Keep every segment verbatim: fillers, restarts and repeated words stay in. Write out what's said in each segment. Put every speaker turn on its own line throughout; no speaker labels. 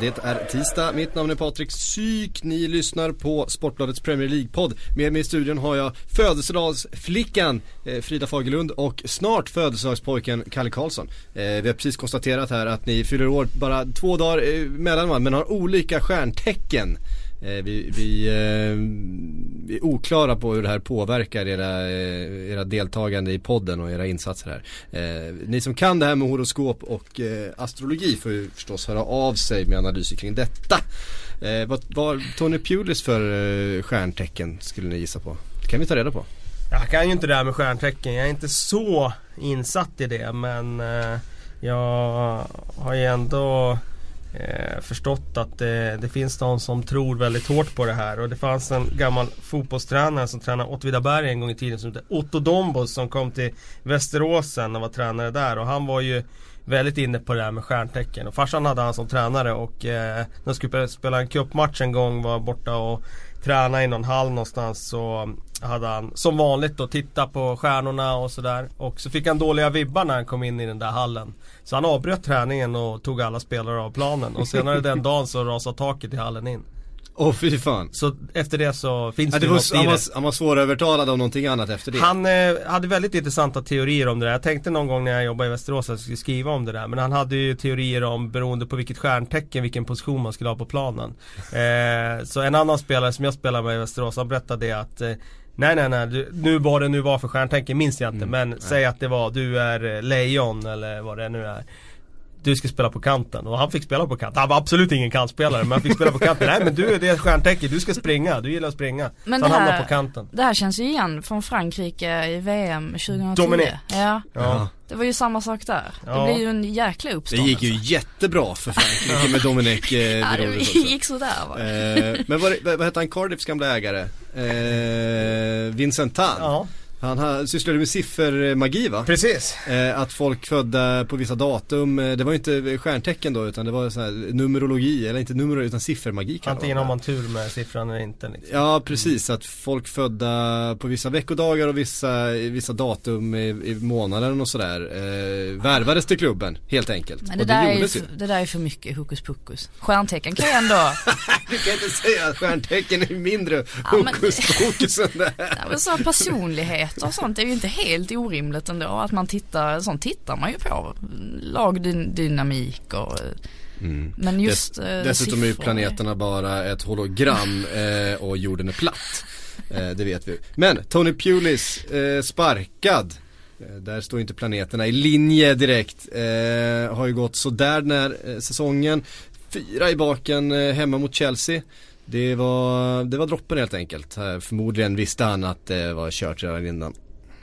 Det är tisdag, mitt namn är Patrik Syk. Ni lyssnar på Sportbladets Premier League-podd. Med mig i studion har jag födelsedagsflickan eh, Frida Fagerlund och snart födelsedagspojken Kalle Karlsson. eh, Vi har precis konstaterat här att ni fyller år bara två dagar eh, mellan varandra, men har olika stjärntecken. Eh, vi, vi, eh, vi är oklara på hur det här påverkar era, eh, era deltagande i podden och era insatser här. Eh, ni som kan det här med horoskop och eh, astrologi får ju förstås höra av sig med analyser kring detta. Eh, vad var Tony Pulis för eh, stjärntecken skulle ni gissa på? Det kan vi ta reda på.
Jag kan ju inte det här med stjärntecken. Jag är inte så insatt i det, men eh, jag har ju ändå Eh, förstått att det, det finns någon som tror väldigt hårt på det här. Och det fanns en gammal fotbollstränare som tränade Åtvidaberg en gång i tiden som hette Otto Dombos, som kom till Västeråsen och var tränare där. Och han var ju väldigt inne på det här med stjärntecken. Och farsan hade han som tränare. Och eh, när de skulle spela en cupmatch en gång, var borta och träna i någon hall någonstans, så hade han som vanligt då titta på stjärnorna och sådär. Och så fick han dåliga vibbar när han kom in i den där hallen. Så han avbröt träningen och tog alla spelare av planen. Och senare den dagen så rasade taket i hallen in.
Åh oh, fy fan.
Så efter det så finns
ja,
det,
det
något
var, han,
i det.
var, han var svårövertalad av någonting annat efter det.
Han eh, hade väldigt intressanta teorier om det där. Jag tänkte någon gång när jag jobbade i Västerås att jag skulle skriva om det där. Men han hade ju teorier om, beroende på vilket stjärntecken, vilken position man skulle ha på planen. eh, Så en annan spelare som jag spelar med i Västerås, han berättade det att eh, Nej nej nej, du, nu var det nu var för stjärntecken minns jag inte. Mm, men nej. Säg att det var, du är lejon eller vad det nu är, du ska spela på kanten. Och han fick spela på kanten. Han var absolut ingen kantspelare, men han fick spela på kanten. Nej men du, det är stjärntecken, du ska springa, du gillar att springa.
Men
så han
här,
hamnar på kanten.
Det här känns ju igen från Frankrike i V M tjugohundratio.
Dominic.
Ja.
Ja.
Det var ju samma sak där.
Ja.
Det blev ju en jäkla uppståndelse.
Det gick ju jättebra för Frankrike med Dominic. Eh,
ja, det gick så där va.
eh, Men vad, vad heter han, Cardiffs gamla ägare? Eh, Vincent Tan.
Ja.
Han har, sysslade med siffermagi va?
Precis.
Eh, att folk födda på vissa datum, eh, det var inte stjärntecken då, utan det var så här numerologi, eller inte numerologi utan siffermagi.
Antingen har man tur med siffran eller inte liksom.
Ja precis, att folk födda på vissa veckodagar och vissa, vissa datum i, i månaden och sådär eh, värvades till klubben helt enkelt.
Men det,
och det,
där är ju, det där är för mycket hokus pokus. Stjärntecken kan ju ändå
du kan inte säga att stjärntecken är mindre
ja,
hokus pokus än det här.
Ja, men så personlighet och sånt är ju inte helt orimligt ändå. Att man tittar, sånt tittar man ju på. Lagdynamik och
mm.
men just
Dess, eh, Dessutom är ju planeterna bara ett hologram eh, och jorden är platt. eh, Det vet vi. Men Tony Pulis eh, sparkad. eh, Där står inte planeterna i linje direkt. eh, Har ju gått så där den här eh, säsongen. Fyra i baken eh, hemma mot Chelsea. Det var, det var droppen helt enkelt. Förmodligen visste han att det var kört redan innan.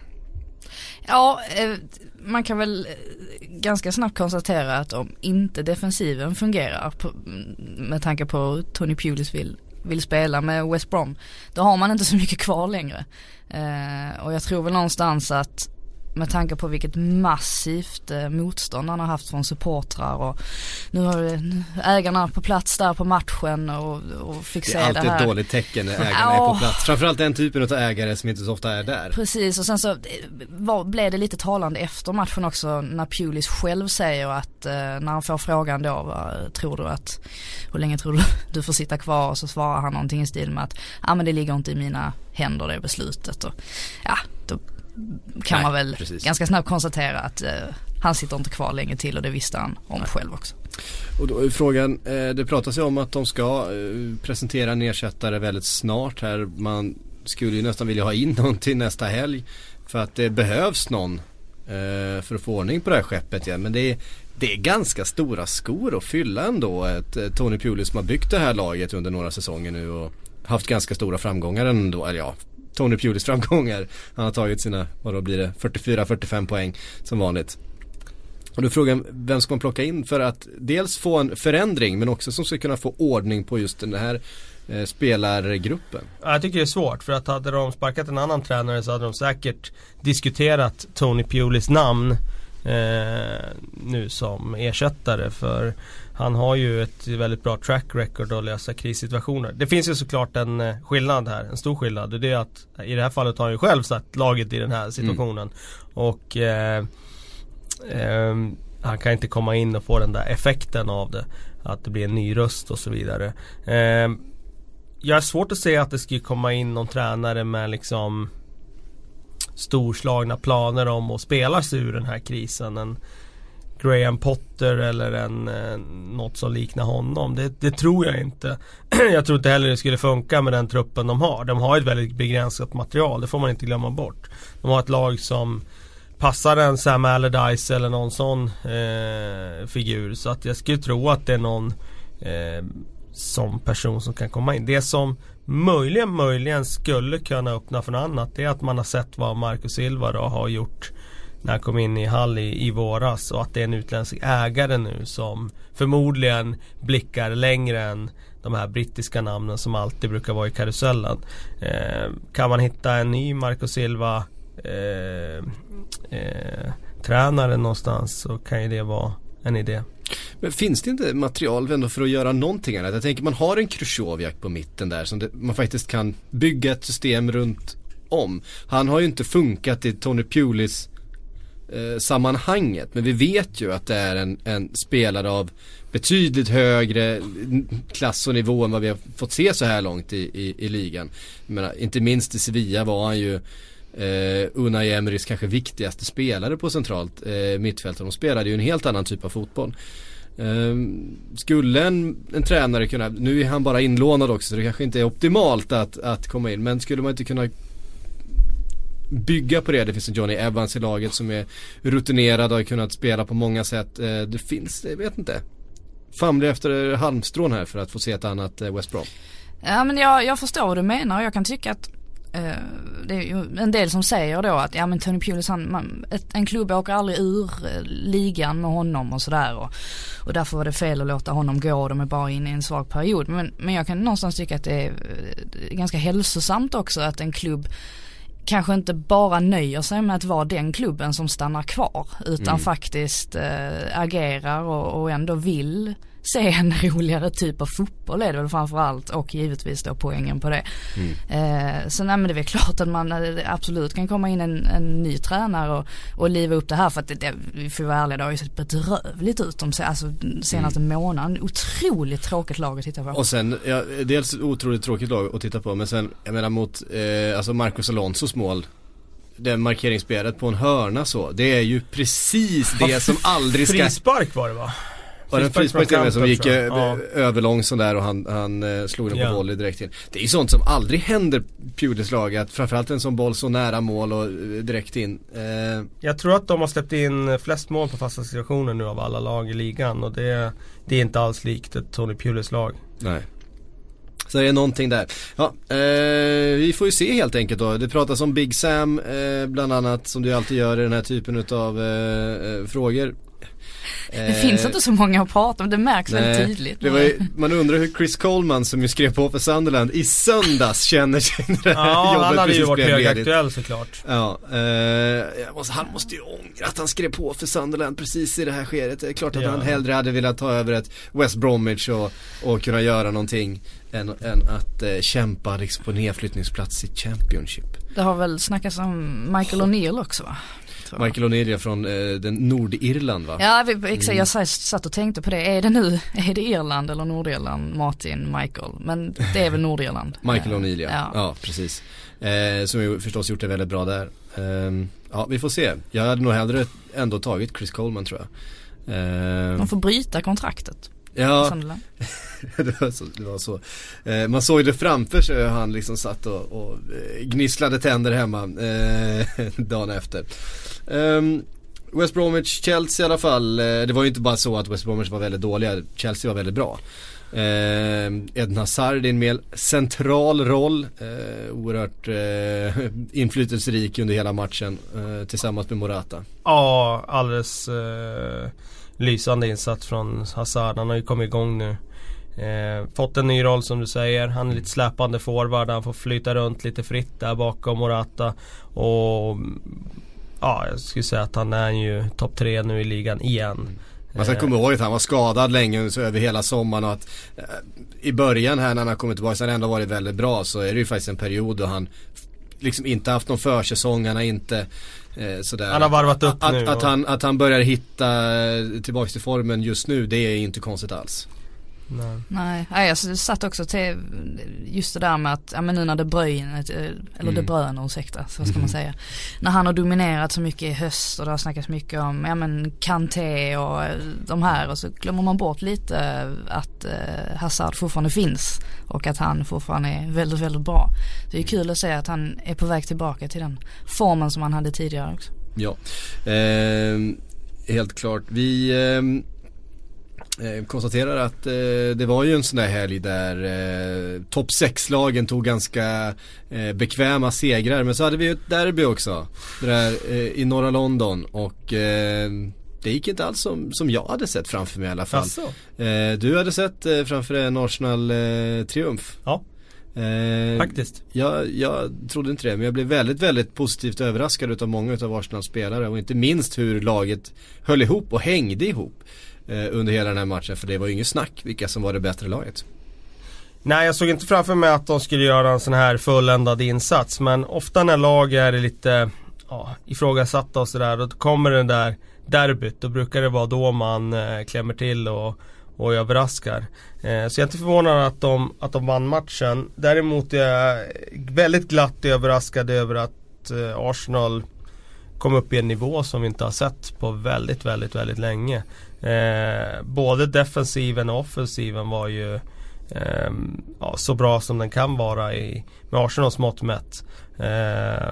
Ja, man kan väl ganska snabbt konstatera att om inte defensiven fungerar på, med tanke på Tony Pulis vill, vill spela med West Brom, då har man inte så mycket kvar längre. Eh, och jag tror väl någonstans att med tanke på vilket massivt eh, motstånd han har haft från supportrar, och nu har ägarna på plats där på matchen och, och fick se det här. Det är alltid
ett dåligt tecken när ägarna
ja.
är på plats. Framförallt den typen av ägare som inte så ofta är där.
Precis, och sen så var, blev det lite talande efter matchen också när Pulis själv säger att eh, när han får frågan då, vad tror du att, hur länge tror du du får sitta kvar, och så svarar han någonting i stil med att ja men det ligger inte i mina händer det beslutet, och ja då kan Nej, man väl precis. ganska snabbt konstatera att eh, han sitter inte kvar länge till, och det visste han om Nej. själv också.
Och då är frågan, eh, det pratas ju om att de ska eh, presentera en ersättare väldigt snart här. Man skulle ju nästan vilja ha in någon till nästa helg, för att det behövs någon eh, för att få ordning på det här skeppet igen. Men det är, det är ganska stora skor att fylla ändå. Ett, eh, Tony Pulis som har byggt det här laget under några säsonger nu och haft ganska stora framgångar ändå, eller ja, Tony Pulis framgångar. Han har tagit sina, vad då blir det, fyrtiofyra fyrtiofem poäng som vanligt. Och då frågan, vem ska man plocka in för att dels få en förändring, men också som ska kunna få ordning på just den här eh, spelargruppen?
Jag tycker det är svårt, för att hade de sparkat en annan tränare så hade de säkert diskuterat Tony Pulis namn eh, nu som ersättare, för han har ju ett väldigt bra track record att lösa krissituationer. Det finns ju såklart en eh, skillnad här, en stor skillnad, och det är att i det här fallet har han ju själv satt laget i den här situationen. Mm. Och eh, eh, han kan inte komma in och få den där effekten av det. att det blir en ny röst och så vidare. Eh, jag är svårt att se att det skulle komma in någon tränare med liksom storslagna planer om att spela sig ur den här krisen. En Graham Potter eller en, eh, något som liknar honom. Det, det tror jag inte. Jag tror inte heller det skulle funka med den truppen de har. De har ett väldigt begränsat material. Det får man inte glömma bort. De har ett lag som passar en Sam Allardyce eller någon sån eh, figur. Så att jag skulle tro att det är någon eh, som person som kan komma in. Det som möjligen, möjligen skulle kunna öppna för något annat, det är att man har sett vad Marco Silva då har gjort när han kom in i Hull i, i våras, och att det är en utländsk ägare nu som förmodligen blickar längre än de här brittiska namnen som alltid brukar vara i karusellen. Eh, kan man hitta en ny Marco Silva eh, eh, tränare någonstans, så kan ju det vara en idé.
Men finns det inte material ändå för att göra någonting annat? Jag tänker man har en Krychowiak på mitten där som det, man faktiskt kan bygga ett system runt om. Han har ju inte funkat i Tony Pulis eh, sammanhanget, men vi vet ju att det är en, en spelare av betydligt högre klass och nivå än vad vi har fått se så här långt i, i, i ligan. Jag menar, inte minst i Sevilla var han ju Uh, Unai Emerys kanske viktigaste spelare på centralt uh, mittfält. De spelade ju en helt annan typ av fotboll. uh, Skulle en, en tränare kunna, nu är han bara inlånad också så det kanske inte är optimalt att, att komma in, men skulle man inte kunna bygga på det? Det finns en Johnny Evans i laget som är rutinerad och har kunnat spela på många sätt. uh, Det finns, jag vet inte, famlar efter halmstrån här för att få se ett annat uh, West Brom.
Ja, men jag, jag förstår vad du menar, och jag kan tycka att Uh, det är ju en del som säger då att ja, men Tony Pulis, han, man, ett, en klubb åker aldrig ur uh, ligan med honom och sådär, och, och därför var det fel att låta honom gå. De är bara inne i en svag period, men, men jag kan någonstans tycka att det är uh, ganska hälsosamt också att en klubb kanske inte bara nöjer sig med att vara den klubben som stannar kvar, utan mm. faktiskt uh, agerar och, och ändå vill se en roligare typ av fotboll är det väl framförallt, och givetvis då poängen på det. Mm. Eh, så nej, men det är väl klart att man absolut kan komma in en, en ny tränare och, och liva upp det här, för att det, det, vi får vara ärliga, det har ju sett bedrövligt ut de alltså, senaste mm. månaden. Otroligt tråkigt lag att titta på.
Och sen, ja, dels otroligt tråkigt lag att titta på, men sen, jag menar mot eh, alltså Marcos Alonsos mål, det markeringsspelet på en hörna så, det är ju precis det som aldrig ska...
Frispark var det, va?
Och den frispark som gick ja. överlång sån där, och han, han eh, slog den på ja. volley direkt in. Det är ju sånt som aldrig händer Pulis lag, att framförallt en sån boll så nära mål och eh, direkt in. Eh.
Jag tror att de har släppt in flest mål på fasta situationer nu av alla lag i ligan, och det, det är inte alls likt ett Tony Pulis lag. Nej.
Så det är någonting där. Ja, eh, vi får ju se helt enkelt då. Det pratas om Big Sam eh, bland annat, som du alltid gör i den här typen av eh, frågor.
Det eh, finns inte så många att prata om, det märks nej, väldigt tydligt.
Det var ju, man undrar hur Chris Coleman, som ju skrev på för Sunderland i söndags, känner sig när det här
ja,
jobbet
han hade
ju
varit högaktuell såklart.
Ja, eh, måste, han måste ju ångra att han skrev på för Sunderland precis i det här skedet. Det är klart att ja. han hellre hade velat ta över ett West Bromwich och, och kunna göra någonting än, än att eh, kämpa liksom på nedflyttningsplats i Championship.
Det har väl snackats om Michael O'Neill också, va?
Michael O'Neill från eh, den Nordirland, va?
Ja, exakt, jag satt och tänkte på det. Är det nu, är det Irland eller Nordirland, Martin, Michael? Men det är väl Nordirland.
Michael O'Neill, ja. ja. Ja, precis. Eh, som ju förstås gjort det väldigt bra där. Eh, ja, vi får se. Jag hade nog hellre ändå tagit Chris Coleman, tror jag. Eh,
De får bryta kontraktet.
Ja, det var så, det var så. Eh, man såg det framför sig, han liksom satt och, och gnisslade tänder hemma eh, dagen efter. Um, West Bromwich, Chelsea i alla fall. eh, Det var ju inte bara så att West Bromwich var väldigt dåliga, Chelsea var väldigt bra. eh, Eden Hazard i en mer central roll, eh, oerhört eh, inflytelserik under hela matchen, eh, tillsammans med Morata.
Ja, alldeles eh, lysande insats från Hazard. Han har ju kommit igång nu. Eh, fått en ny roll som du säger. Han är lite släpande forward. Han får flyta runt lite fritt där bakom Morata. Och ja, jag skulle säga att han är ju topp tre nu i ligan igen.
Man ska komma ihåg att han var skadad länge så över hela sommaren, och att eh, i början här när han har kommit tillbaka så har han ändå varit väldigt bra. Så är det ju faktiskt en period då han liksom inte haft någon försäsong. Han har inte eh, sådär.
Han har varvat upp
att,
nu.
Att, att, han, att han börjar hitta tillbaka till formen just nu, det är inte konstigt alls.
Nej.
Nej, Nej jag satt också till just det där med att ja, men nu när De Bruyne, eller De Bruyne, ursäkta, så ska man säga. När han har dominerat så mycket i höst och det har snackats mycket om ja, men Kanté och de här, och så glömmer man bort lite att eh, Hazard fortfarande finns och att han fortfarande är väldigt, väldigt bra. Det är kul att se att han är på väg tillbaka till den formen som han hade tidigare också.
Ja, eh, helt klart. Vi... Eh... Eh, konstaterar att eh, det var ju en sån där helg där eh, topp sex-lagen tog ganska eh, bekväma segrar, men så hade vi ju ett derby också det där, eh, i norra London, och eh, det gick inte alls som, som jag hade sett framför mig i alla fall. Eh, du hade sett eh, framför en Arsenal-triumf.
Ja,
eh,
faktiskt.
Jag, jag trodde inte det, men jag blev väldigt, väldigt positivt överraskad av många av Arsenals spelare, och inte minst hur laget höll ihop och hängde ihop under hela den här matchen, för det var ju ingen snack vilka som var det bättre laget.
Nej, jag såg inte framför mig att de skulle göra en sån här fulländad insats, men ofta när lag är lite ja, ifrågasatta och sådär, då kommer den där derbyt, då brukar det vara då man eh, klämmer till och, och överraskar. Eh, så jag är inte förvånad att de, att de vann matchen. Däremot är jag väldigt glatt överraskad över att eh, Arsenal kom upp i en nivå som vi inte har sett på väldigt, väldigt, väldigt länge. Eh, både defensiven och offensiven var ju eh, ja, så bra som den kan vara i, med Arsenals mått mätt. Eh,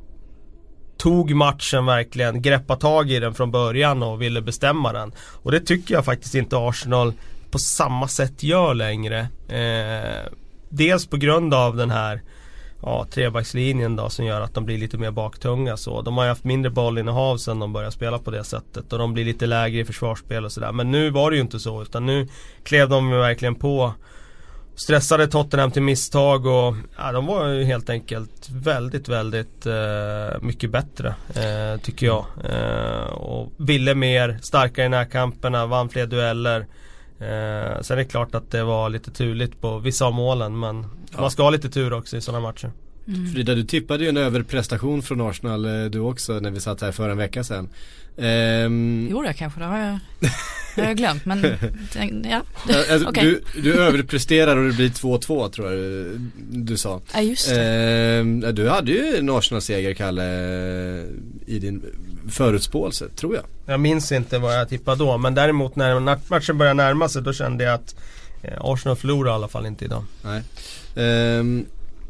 tog matchen verkligen, greppa tag i den från början och ville bestämma den. Och det tycker jag faktiskt inte Arsenal på samma sätt gör längre. Eh, dels på grund av den här ja, trebackslinjen då, som gör att de blir lite mer baktunga. Så de har ju haft mindre bollinnehav sen de började spela på det sättet, och de blir lite lägre i försvarsspel och sådär. Men nu var det ju inte så, utan nu klev de ju verkligen på, stressade Tottenham till misstag, och ja, de var ju helt enkelt väldigt, väldigt eh, mycket bättre eh, tycker jag. Eh, och ville mer, starkare i närkamperna, vann fler dueller. Eh, sen är det klart att det var lite turligt på vissa av målen, men ja, man ska ha lite tur också i sådana matcher.
Mm. Frida, du tippade ju en överprestation från Arsenal du också när vi satt här för en vecka sedan. Ehm...
Jo, det kanske, det har jag, det har jag glömt, men ja.
Alltså,
okay. du,
du överpresterar och det blir två två, tror jag du sa.
Ja, just det.
Ehm, du hade ju en Arsenal-seger, Kalle, i din förutspåelse, tror jag.
Jag minns inte vad jag tippade då, men däremot när matchen började närma sig, då kände jag att Arsenal förlorar i alla fall inte idag.
Nej. Ehm,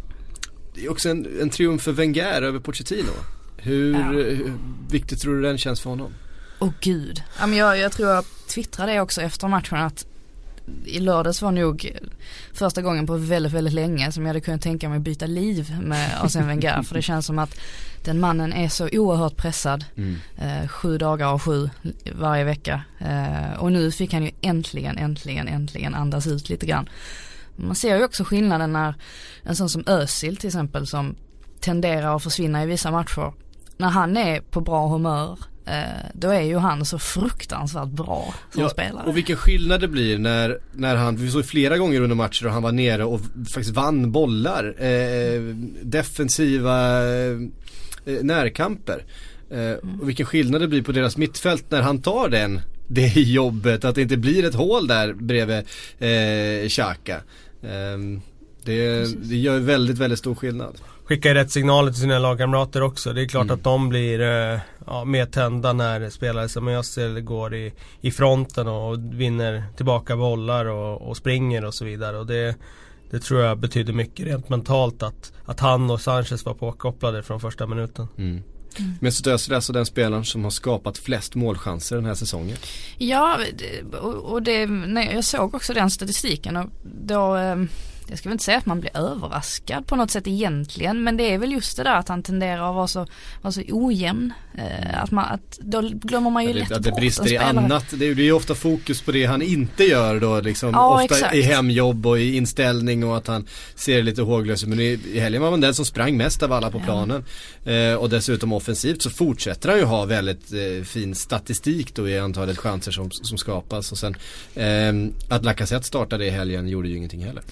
det är också en, en triumf för Wenger över Pochettino. Hur, ja. hur viktigt tror du den känns för honom?
Åh oh, gud. Ja, men jag, jag tror jag twittrade det också efter matchen, att i lördags var nog första gången på väldigt, väldigt länge som jag hade kunnat tänka mig byta liv med Arsene Wenger. För det känns som att den mannen är så oerhört pressad. Mm. Eh, sju dagar av sju varje vecka. Eh, och nu fick han ju äntligen, äntligen, äntligen andas ut lite grann. Man ser ju också skillnaden när en sån som Özil till exempel, som tenderar att försvinna i vissa matcher. När han är på bra humör, eh, då är ju han så fruktansvärt bra som ja, spelare.
Och vilken skillnad det blir när, när han, vi såg flera gånger under matcher och han var nere och faktiskt vann bollar. Eh, defensiva eh, närkamper. Eh, mm. Och vilken skillnad det blir på deras mittfält när han tar den, det jobbet. Att det inte blir ett hål där bredvid eh, Xhaka. Eh, det, det gör väldigt, väldigt stor skillnad.
Skickar rätt signaler till sina lagkamrater också. Det är klart mm. att de blir eh, ja, mer tända när spelare som Özil går i, i fronten och vinner tillbaka bollar och, och springer och så vidare. Och det, det tror jag betyder mycket rent mentalt att, att han och Sanchez var påkopplade från första minuten.
Mm. Mm. Men så Özil är alltså den spelaren som har skapat flest målchanser den här säsongen.
Ja, och, och det, nej, jag såg också den statistiken, och då... Eh, jag ska väl inte säga att man blir överraskad på något sätt egentligen, men det är väl just det där att han tenderar att vara så, vara så ojämn. Eh, att man, att då glömmer man ju
det,
lätt
att det
bort
brister i annat. Det är ju ofta fokus på det han inte gör då, liksom,
ja,
ofta
exakt.
I hemjobb och i inställning, och att han ser lite håglös. Men i, i helgen var man den som sprang mest av alla på planen. Ja. Eh, och dessutom offensivt så fortsätter han ju ha väldigt eh, fin statistik då i antalet chanser som, som skapas. Och sen eh, att Lacazette startade i helgen gjorde ju ingenting heller.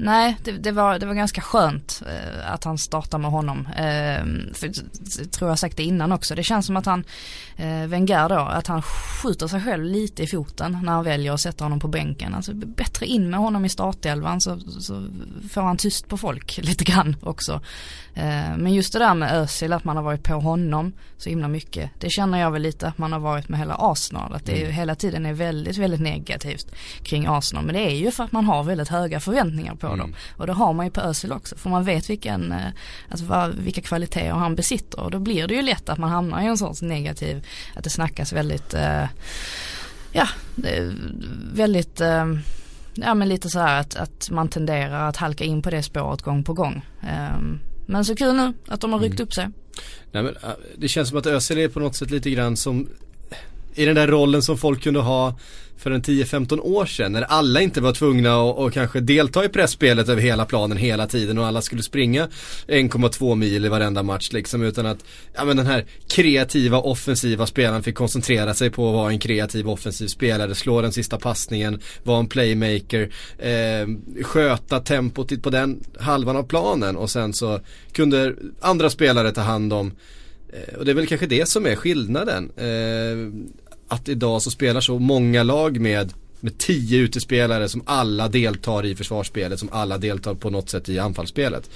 nej, det, det, var, det var ganska skönt eh, att han startar med honom. Eh, för, jag tror jag sagt det innan också. Det känns som att han, eh, Wenger då, att han skjuter sig själv lite i foten när han väljer att sätta honom på bänken. Alltså bättre in med honom i startelvan så, så får han tyst på folk lite grann också. Eh, men just det där med Özil, att man har varit på honom så himla mycket. Det känner jag väl lite att man har varit med hela Arsenal. Att det är, mm. hela tiden är väldigt, väldigt negativt kring Arsenal. Men det är ju för att man har väldigt höga förväntningar på mm. dem. Och det har man ju på Özil också. För man vet vilken, alltså vad, vilka kvaliteter han besitter. Och då blir det ju lätt att man hamnar i en sån negativ, att det snackas väldigt, eh, ja, det är väldigt, eh, ja men lite så här att, att man tenderar att halka in på det spåret gång på gång. Eh, men så kul nu att de har ryckt mm. upp sig. Nej, men
det känns som att Özil är på något sätt lite grann som i den där rollen som folk kunde ha för en tio femton år sedan, när alla inte var tvungna att och kanske delta i pressspelet över hela planen hela tiden och alla skulle springa en komma två mil i varenda match liksom, utan att ja, men den här kreativa offensiva spelaren fick koncentrera sig på att vara en kreativ offensiv spelare, slå den sista passningen, vara en playmaker, eh, sköta tempot på den halvan av planen, och sen så kunde andra spelare ta hand om, eh, och det är väl kanske det som är skillnaden, eh, att idag så spelar så många lag med, med tio utespelare som alla deltar i försvarsspelet, som alla deltar på något sätt i anfallsspelet.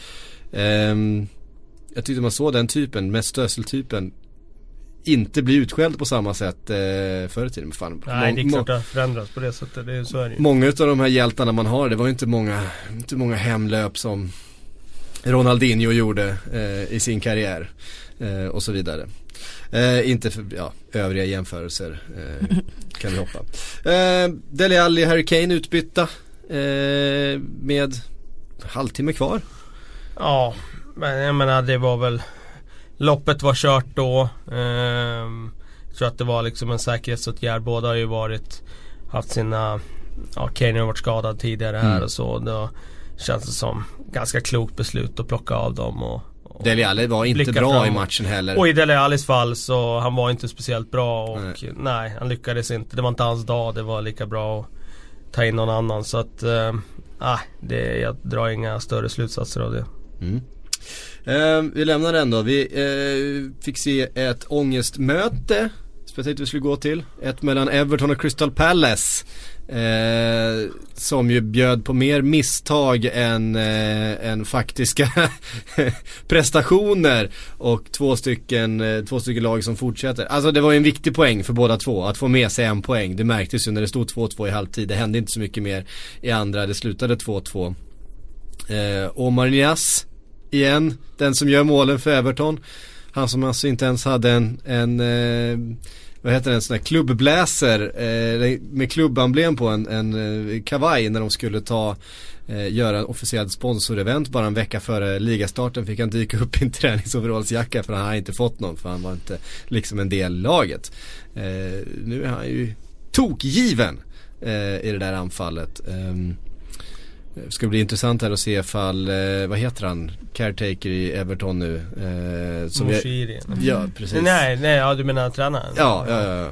Um, jag tyckte man såg den typen, mest Özil-typen, inte bli utskälld på samma sätt eh, förr i tiden. Men fan,
nej, det är klart att förändras på det sättet. Det är, så är det ju.
Många av de här hjältarna man har, det var ju inte många, inte många hemlöp som Ronaldinho gjorde eh, i sin karriär eh, och så vidare. Eh, inte för ja, övriga jämförelser eh, kan vi hoppa. Eh, Dele Alli, Harry Kane utbytta eh, med halvtimme kvar.
Ja, men jag menar det var väl, loppet var kört då. Eh, jag tror att det var liksom en säkerhetsåtgärd. Båda har ju varit, haft sina, ja, Kane har varit skadad tidigare här mm. och så. Då känns det som ganska klokt beslut att plocka av dem och
Dele Alli var inte bra fram. i matchen heller.
Och i Dele Allis fall så han var inte speciellt bra och nej. nej, han lyckades inte. Det var inte hans dag, det var lika bra att ta in någon annan. Så att, äh, det, jag drar inga större slutsatser av det.
Mm. Eh, vi lämnar den då. Vi eh, fick se ett ångestmöte, speciellt vi skulle gå till. Ett mellan Everton och Crystal Palace. Eh, som ju bjöd på mer misstag än, eh, än faktiska prestationer, och två stycken, eh, två stycken lag som fortsätter. Alltså det var ju en viktig poäng för båda två att få med sig en poäng. Det märktes ju när det stod två två i halvtid. Det hände inte så mycket mer i andra. Det slutade två två. eh, Omar Niasse igen, den som gör målen för Everton. Han som alltså inte ens hade en, en eh, vad heter det, en sån här klubbbläser eh, med klubbemblem på en, en eh, kavaj när de skulle ta eh, göra en officiellt sponsorevent bara en vecka före ligastarten. Fick han dyka upp i en träningsoverallsjacka för han har inte fått någon, för han var inte liksom en del i laget. Eh, nu är han ju tokgiven eh, i det där anfallet. Eh, Det ska bli intressant här att se ifall, eh, vad heter han, caretaker i Everton nu, eh, som
Moshiri.
Vi, ja, precis.
Nej, nej, ja, du menar tränaren.
Ja, ja, ja, ja.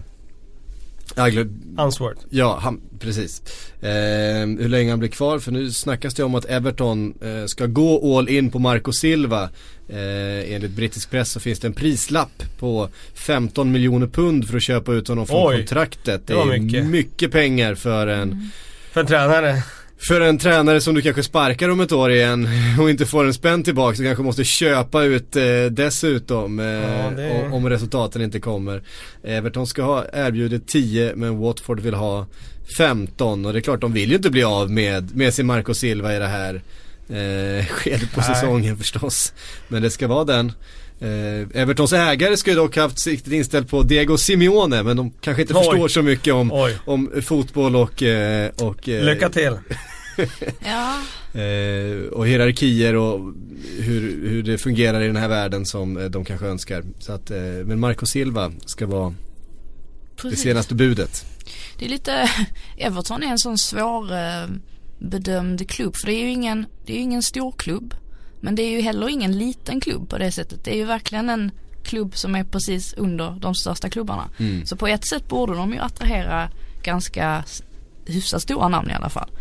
Ansvaret.
Ja, han, precis. Eh, hur länge han blir kvar, för nu snackas det om att Everton eh, ska gå all in på Marco Silva. Eh, enligt brittisk press så finns det en prislapp på femton miljoner pund för att köpa ut honom från Oj, kontraktet. Det, det är mycket. mycket pengar för en mm.
för en tränare.
För en tränare som du kanske sparkar om ett år igen och inte får en spänn tillbaka, så kanske måste köpa ut eh, dessutom eh, ja, det... om, om resultaten inte kommer. Everton ska ha erbjudit tio, men Watford vill ha femton, och det är klart de vill ju inte bli av med, med sin Marco Silva i det här eh, skedet på Nej. säsongen förstås. Men det ska vara den. Eh, Evertons ägare skulle dock haft siktet inställt på Diego Simeone, men de kanske inte Oj. förstår så mycket om, om fotboll och, eh, och eh,
lycka till.
ja.
eh, och hierarkier och hur, hur det fungerar i den här världen som eh, de kanske önskar. Så att, eh, men Marco Silva ska vara Precis. det senaste budet.
Det är lite, Everton är en sån svår eh, bedömd klubb, för det är ju ingen, det är ju ingen stor klubb. Men det är ju heller ingen liten klubb på det sättet. Det är ju verkligen en klubb som är precis under de största klubbarna. Mm. Så på ett sätt borde de ju attrahera ganska hyfsat stora namn i alla fall.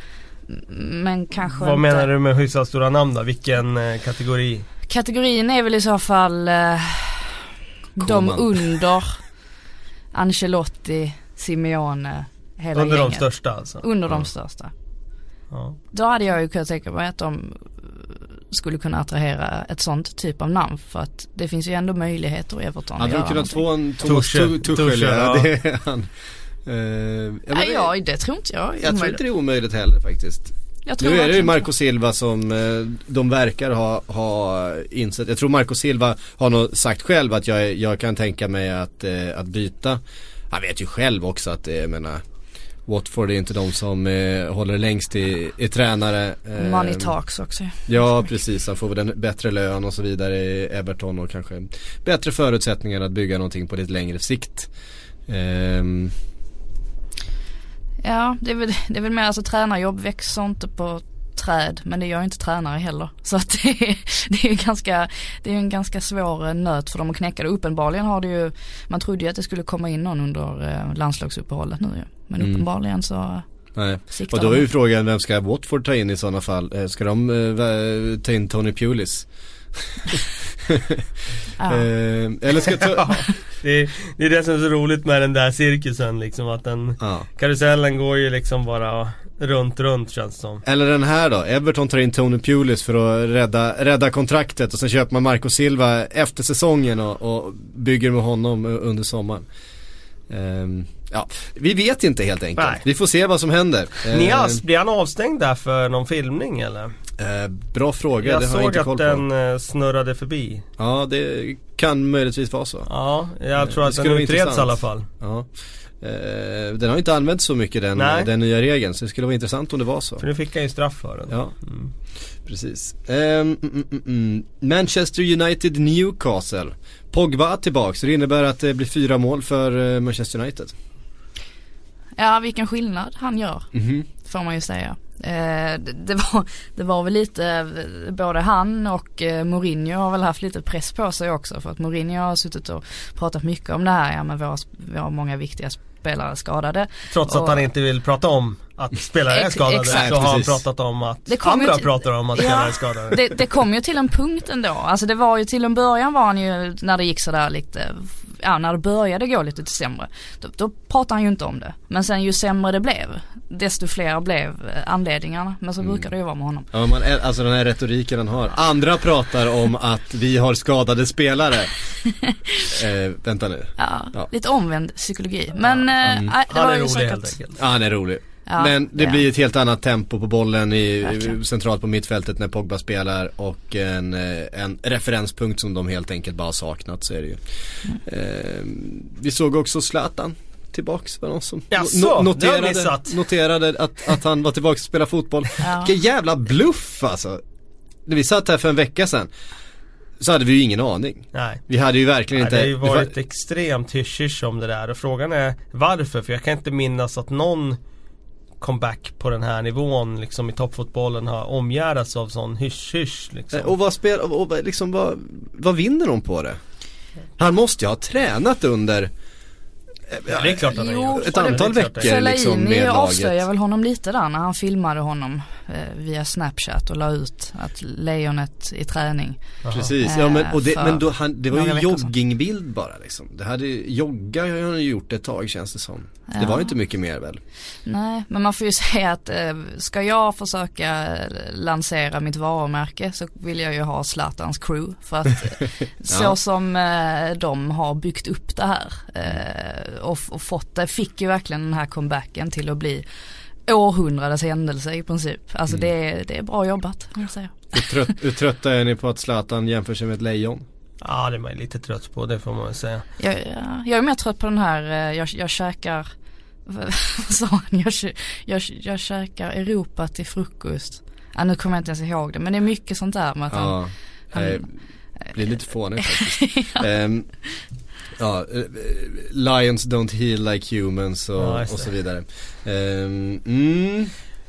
Men kanske
Vad
inte...
menar du med hyfsat stora namn då? Vilken eh, kategori?
Kategorin är väl i så fall eh, de under Ancelotti, Simeone, hela
Under
gänget.
de största alltså?
Under
ja.
de största.
Ja.
Då hade jag ju kunnat tänka mig att de skulle kunna attrahera ett sånt typ av namn, för att det finns ju ändå möjligheter i Everton.
Hade de kunnat få en Thomas
Tuchel,
Tuchel, ja,
ja.
det är han. Uh, ja,
Nej, ja, det tror inte jag.
Jag tror inte det är omöjligt heller faktiskt. Nu är det ju Marco Silva som eh, de verkar ha, ha insett. Jag tror Marco Silva har nog sagt själv att jag, jag kan tänka mig att, eh, att byta. Han vet ju själv också att jag menar, Watford är inte de som eh, håller längst i, i tränare. Eh,
Money talks också.
Ja, precis. Han får väl en bättre lön och så vidare i Everton och kanske bättre förutsättningar att bygga någonting på lite längre sikt. Eh,
Ja, det är väl, det är väl mer, alltså tränarjobb växer inte på träd, men det gör ju inte tränare heller. Så att det är, det är ju ganska, det är en ganska svår nöt för dem att knäcka det. Uppenbarligen har det ju, man trodde ju att det skulle komma in någon under eh, landslagsuppehållet nu ju. Men mm. uppenbarligen så
nej. Och då är ju frågan, vem ska Watford ta in i sådana fall? Ska de uh, ta in Tony Pulis?
Ja.
eh, eller ska ta...
ja, det, är, det är det som är så roligt med den där cirkusen liksom, att den
ja.
karusellen går ju liksom bara runt runt, känns det som.
Eller den här då, Everton tar in Tony Pulis för att rädda, rädda kontraktet och sen köper man Marco Silva efter säsongen och, och bygger med honom under sommaren. Um, ja, vi vet inte helt enkelt. Nej. Vi får se vad som händer.
Nias, blir han avstängd där för någon filmning eller?
Uh, bra fråga,
jag
det har jag inte koll på.
Jag såg att den snurrade förbi.
Ja, det kan möjligtvis vara så.
Ja, jag tror att den utreds i alla fall.
Ja. Uh, den har inte använts så mycket, den, den nya regeln, så det skulle vara intressant om det var så.
För nu fick han ju straff för den.
Ja, mm. precis. um, mm, mm, mm. Manchester United Newcastle. Pogba tillbaka, så det innebär att det blir fyra mål för uh, Manchester United.
Ja, vilken skillnad han gör,
mm-hmm.
får man ju säga. Eh, det, det, var, det var väl lite, både han och eh, Mourinho har väl haft lite press på sig också, för att Mourinho har suttit och pratat mycket om det här, ja, men vi har, vi har många viktiga spelare skadade.
Trots och, att han inte vill prata om att spelare är skadade, ex- så har han pratat om att andra till, pratar om att ja, spelare är skadade.
Det, det kom ju till en punkt ändå, alltså det var ju till en början var han ju, när det gick sådär lite, ja, när det började gå lite sämre, då, då pratade han ju inte om det. Men sen ju sämre det blev, desto fler blev anledningarna. Men så mm. brukar det ju vara med honom.
Ja, man, alltså den här retoriken han har. Andra pratar om att vi har skadade spelare. eh, vänta nu.
Ja, ja, lite omvänd psykologi. Men ja, mm. äh, det
han
var
är
ju
rolig
säkert...
helt enkelt.
Ja, han är rolig. Ja, men det ja. blir ett helt annat tempo på bollen i, centralt på mittfältet när Pogba spelar, och en, en referenspunkt som de helt enkelt bara saknat, så är det ju. Mm. Eh, vi såg också Zlatan tillbaks, var någon som
Jaså,
noterade, noterade att, att han var tillbaks och spelade fotboll. Ja. Vilken jävla bluff alltså. När vi satt här för en vecka sedan så hade vi ju ingen aning.
Nej.
Vi hade ju verkligen
Nej,
inte...
Det har ju varit
var...
extremt hysch om det där. Och frågan är varför, för jag kan inte minnas att någon comeback på den här nivån liksom i toppfotbollen har omgärdats av sån hysch-hysch liksom.
Och vad spel, och, och liksom vad, vad vinner de på det? Han måste ju ha tränat under
ja, det är klart att han
jo,
ett antal veckor liksom med laget.
Avslöjade väl honom lite där när han filmade honom eh, via Snapchat och la ut att lejonet i träning.
Aha. Precis, ja, men, och det, men då, han, det var ju joggingbild bara liksom. Det hade, jogga har han ju gjort ett tag, känns det som. Ja. Det var inte mycket mer väl.
Nej, men man får ju säga att eh, ska jag försöka lansera mitt varumärke så vill jag ju ha Zlatans crew, för att så ja. som eh, de har byggt upp det här eh, och, och fått det, fick ju verkligen den här comebacken till att bli århundradets händelse i princip. Alltså mm. det, är, det är bra jobbat, kan jag säga.
Hur, trött, hur trötta är ni på att Zlatan jämför sig med ett lejon?
Ja, det är man lite trött på, det får man väl säga.
Jag, jag, jag är mer trött på den här, jag, jag käkar vad sa han? Jag, jag, jag käkar Europa till frukost. Ja, nu kommer jag inte ens ihåg det, men det är mycket sånt där med att han,
ja, han, det blir lite fånigt faktiskt. ja. Um, ja, lions don't heal like humans och, ja, och så vidare. Um, mm.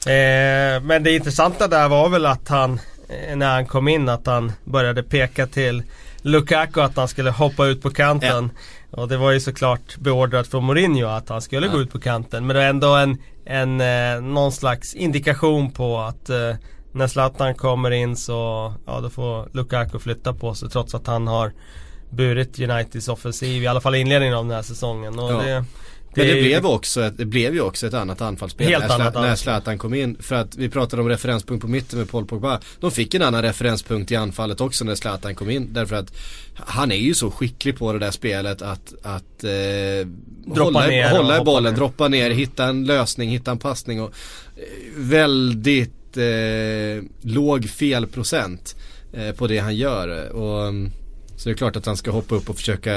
eh, men det intressanta där var väl att han, när han kom in, att han började peka till Lukaku att han skulle hoppa ut på kanten. Ja. Och det var ju såklart beordrat från Mourinho att han skulle ja. gå ut på kanten. Men det är ändå en, en eh, någon slags indikation på att eh, när Zlatan kommer in så ja, då får Lukaku flytta på sig, trots att han har burit Uniteds offensiv i alla fall i inledningen av den här säsongen. Och
ja.
det,
Men det blev, också ett, det blev ju också ett annat anfallsspel
Helt
när,
annat
Sla, när Zlatan kom in. För att vi pratade om referenspunkt på mitten med Paul Pogba. De fick en annan referenspunkt i anfallet också när Zlatan kom in. Därför att han är ju så skicklig på det där spelet att, att eh, hålla,
ner
hålla i bollen,
ner.
droppa ner, hitta en lösning, hitta en passning. Och eh, väldigt eh, låg felprocent eh, på det han gör. Och så det är klart att han ska hoppa upp och försöka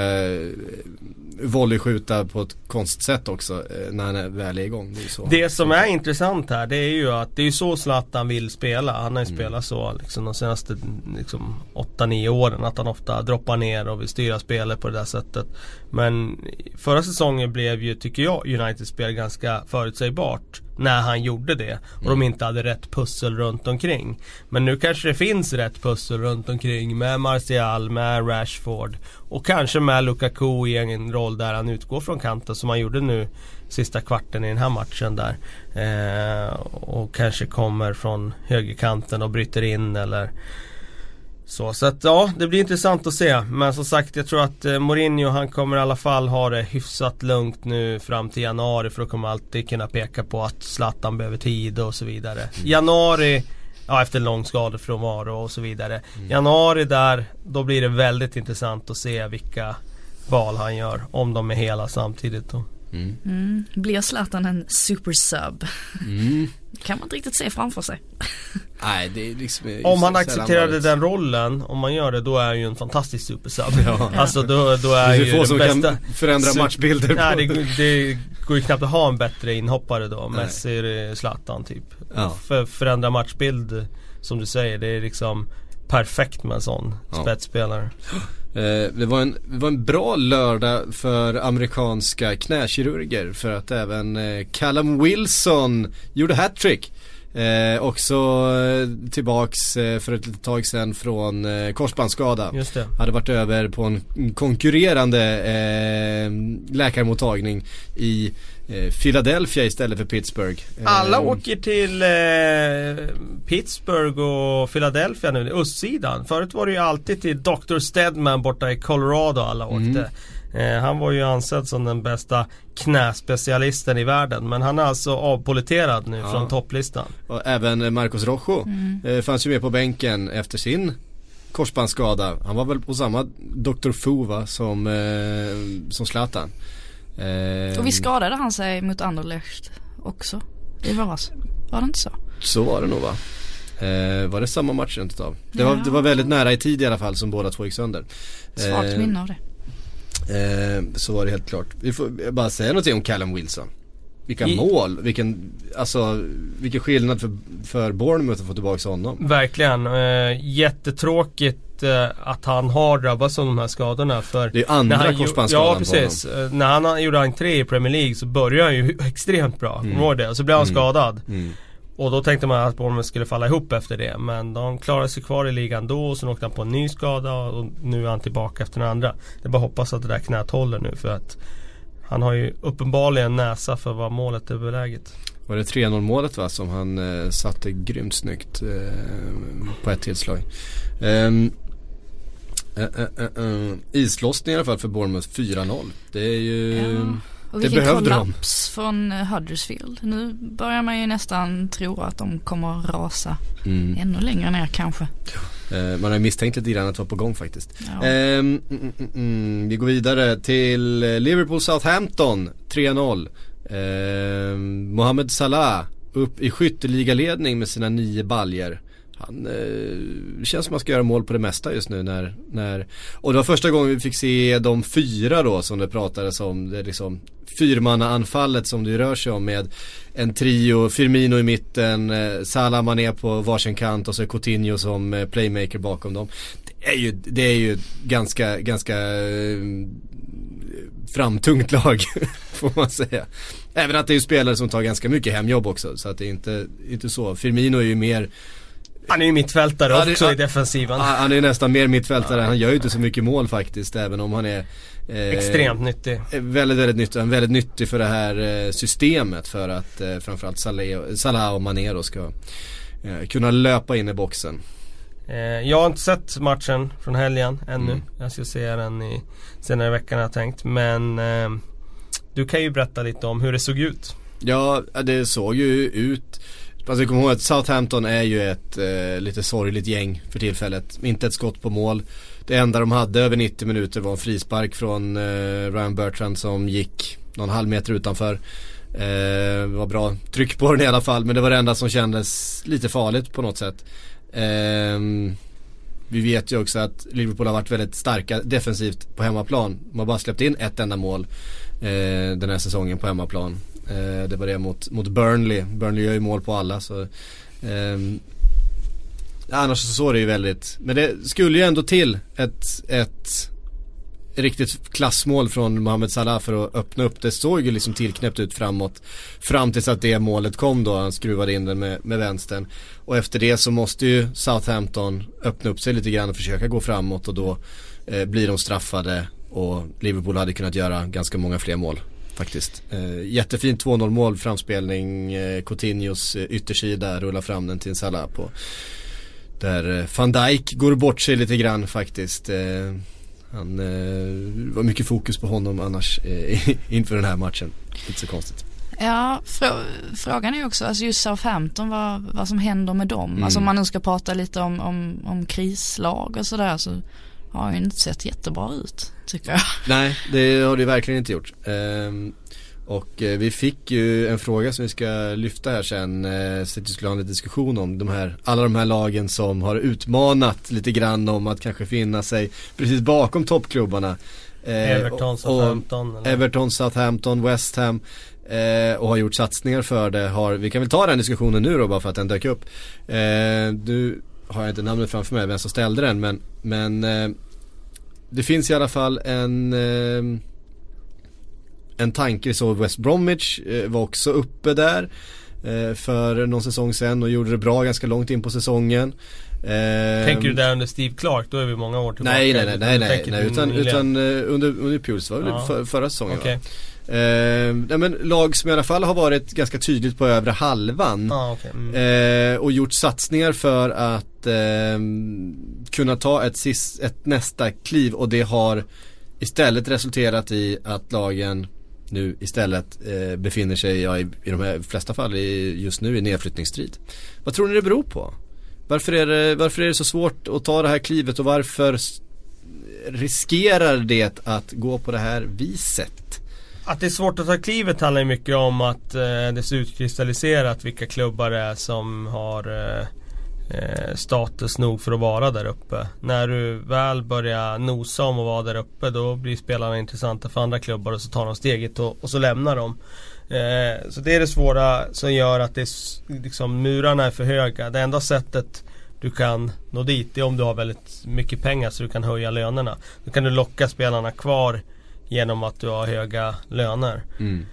volleyskjuta på ett konstigt sätt också när han är väl är igång. Det, är så.
Det som är intressant här, det är ju att det är så Zlatan vill spela. Han har ju
Mm.
spelat så liksom, de senaste liksom, åtta nio åren, att han ofta droppar ner och vill styra spelet på det där sättet. Men förra säsongen blev ju, tycker jag, Uniteds spel ganska förutsägbart när han gjorde det och
Mm.
de inte hade rätt pussel runt omkring. Men nu kanske det finns rätt pussel runt omkring med Martial, med Rashford och kanske med Lukaku i en roll där han utgår från kanten som han gjorde nu sista kvarten i den här matchen där. Eh, och kanske kommer från högerkanten och bryter in eller så. Så att ja, det blir intressant att se. Men som sagt, jag tror att eh, Mourinho, han kommer i alla fall ha det hyfsat lugnt nu fram till januari, för då kommer alltid kunna peka på att Zlatan behöver tid och så vidare. Mm. Januari, ja, efter lång skadefrånvaro och så vidare. Mm. Januari där, då blir det väldigt intressant att se vilka val han gör, om de är hela samtidigt då.
Mm.
Mm. Blir Zlatan en supersub?
Mm.
Kan man inte riktigt se framför sig.
Nej, det är liksom,
om han accepterade den rollen, om man gör det, då är han ju en fantastisk supersub.
Ja.
Alltså då, då är
det är
ju
få
den
som
bästa
kan förändra
Sup-
matchbilder.
Nej, det, det går ju knappt att ha en bättre inhoppare då. Messi, Zlatan typ.
Ja.
För förändra matchbild, som du säger, det är liksom perfekt med en sån
ja.
spetsspelare.
Eh, det, var en, det var en bra lördag för amerikanska knäkirurger, för att även eh, Callum Wilson gjorde hattrick. Eh, också eh, tillbaks eh, för ett litet tag sedan från eh, korsbandsskada.
Just det.
Hade varit över på en konkurrerande eh, läkarmottagning i eh, Philadelphia istället för Pittsburgh. Eh,
Alla åker till eh, Pittsburgh och Philadelphia nu, östsidan. Förut var det ju alltid till doktor Stedman borta i Colorado alla åkte.
Mm.
Eh, han var ju ansedd som den bästa knäspecialisten i världen, men han är alltså avpoliterad nu
ja. från
topplistan.
Och även Marcos Rojo mm. eh, fanns ju med på bänken efter sin korsbandsskada. Han var väl på samma doktor Fu, va, som, eh, som Zlatan. Eh,
och vi skadade han sig mot Anderlecht också i våras. Var det inte så?
Så var det nog, va? Eh, var det samma match inte av? Det,
ja.
var, det var väldigt nära i tid i alla fall som båda två gick sönder.
Svagt
eh,
minne av det.
Eh, så var det helt klart. Vi får bara säga något om Callum Wilson. Vilka I... mål, vilken, alltså, vilken skillnad för, för Bournemouth att få tillbaka honom.
Verkligen, eh, jättetråkigt eh, att han har drabbats av de här skadorna. För
det är andra korsbandsskadan.
Ja, precis. Eh, när han gjorde entré i Premier League så började han ju extremt bra. Mm. Var det? Och så blev han mm. skadad. Mm. Och då tänkte man att Bournemouth skulle falla ihop efter det. Men de klarade sig kvar i ligan då. Och så åkte han på en ny skada. Och nu är han tillbaka efter den andra. Det är bara hoppas att det där knät håller nu. För att han har ju uppenbarligen näsa för vad målet är beläget.
Var det tre noll målet, va, som han eh, satte grymt snyggt eh, på ett tillslag. Um, uh, uh, uh, uh, islossning i alla fall för Bournemouth fyra noll. Det är ju...
Ja. Och
det
vilken
behövde
kollaps de. Från Huddersfield. Nu börjar man ju nästan tro att de kommer rasa mm. ännu längre ner kanske.
Uh, man har misstänkt lite grann att vara på gång faktiskt.
Ja.
Um, mm, mm, mm. Vi går vidare till Liverpool Southampton tre noll. Uh, Mohamed Salah upp i skytteligaledning med sina nio baljer. Han, eh, det känns som man ska göra mål på det mesta just nu när, när, och det var första gången vi fick se de fyra då som det pratades om, det är liksom fyrmannaanfallet som det rör sig om, med en trio, Firmino i mitten, eh, Salah, Mané på varsin kant och så Coutinho som eh, playmaker bakom dem. Det är ju, det är ju ganska, ganska eh, framtungt lag får man säga. Även att det är ju spelare som tar ganska mycket hemjobb också, så att det är inte, inte så. Firmino är ju mer
Han är ju mittfältare
ja, det,
också
ja,
i defensiven.
Han är nästan mer mittfältare. Han gör ju inte så mycket mål faktiskt, även om han är eh,
extremt nyttig.
Väldigt, väldigt nyttig. Han är väldigt nyttig för det här eh, systemet, för att eh, framförallt Salah, Salah och Mané då ska eh, kunna löpa in i boxen.
Eh, jag har inte sett matchen från helgen ännu.
Mm. Jag
ska se den i senare veckan, har jag tänkt. Men eh, du kan ju berätta lite om hur det såg ut.
Ja, det såg ju ut. Alltså jag kommer ihåg att Southampton är ju ett eh, lite sorgligt gäng för tillfället. Inte ett skott på mål. Det enda de hade över nittio minuter var en frispark från eh, Ryan Bertrand som gick någon halv meter utanför. Eh, det var bra tryck på den i alla fall, men det var det enda som kändes lite farligt på något sätt. Eh, vi vet ju också att Liverpool har varit väldigt starka defensivt på hemmaplan. De har bara släppt in ett enda mål eh, den här säsongen på hemmaplan. Eh, det var det mot, mot Burnley. Burnley gör ju mål på alla, så eh, annars så såg det ju väldigt, men det skulle ju ändå till ett, ett riktigt klassmål från Mohamed Salah för att öppna upp. Det såg ju liksom tillknäppt ut framåt fram tills att det målet kom då. Han skruvade in den med, med vänstern, och efter det så måste ju Southampton öppna upp sig lite grann och försöka gå framåt, och då eh, blir de straffade, och Liverpool hade kunnat göra ganska många fler mål faktiskt. Eh, jättefint två noll mål, framspelning, eh, Coutinhos eh, yttersida rullar fram den till Salah på, där eh, Van Dijk går bort sig lite grann faktiskt. Eh, han eh, var mycket fokus på honom annars eh, inför den här matchen. Inte så konstigt.
Ja, frå- frågan är ju också, alltså just Southampton, vad, vad som händer med dem.
Mm.
Alltså om man nu ska prata lite om, om, om krislag och sådär, så har ju inte sett jättebra ut, tycker jag.
Nej, det har det verkligen inte gjort. Ehm, och eh, vi fick ju en fråga som vi ska lyfta här sen, eh, så att vi skulle ha en diskussion om de här, alla de här lagen som har utmanat lite grann om att kanske finna sig precis bakom toppklubbarna. Eh,
Everton, Southampton.
Och, Everton, Southampton, West Ham. Eh, och har gjort satsningar för det. Har, vi kan väl ta den diskussionen nu då, bara för att den dök upp. Eh, nu har jag inte namnet framför mig, vem som ställde den, men, men eh, det finns i alla fall en eh, en tanke, så West Bromwich eh, var också uppe där eh, för någon säsong sedan och gjorde det bra ganska långt in på säsongen. Eh,
Tänker du där under Steve Clark? Då är vi många år tillbaka.
Nej, nej, nej, nej, nej, nej utan, utan uh, under, under Puls var det
ja.
för, förra säsongen.
Okay.
Eh, nej, men lag som i alla fall har varit ganska tydligt på övre halvan
ah, okay. mm.
eh, och gjort satsningar för att eh, kunna ta ett, sist, ett nästa kliv, och det har istället resulterat i att lagen nu istället eh, befinner sig ja, i, i de här flesta fall i, just nu i nedflyttningsstrid. Vad tror ni det beror på? Varför är det, varför är det så svårt att ta det här klivet, och varför riskerar det att gå på det här viset?
Att det är svårt att ta klivet handlar ju mycket om att eh, det ser utkristalliserat vilka klubbar det är som har eh, status nog för att vara där uppe. När du väl börjar nosa om att vara där uppe, då blir spelarna intressanta för andra klubbar, och så tar de steget och, och så lämnar de. Eh, så det är det svåra som gör att det är, liksom, murarna är för höga. Det enda sättet du kan nå dit är om du har väldigt mycket pengar så du kan höja lönerna. Då kan du locka spelarna kvar genom att du har höga löner.
Mm.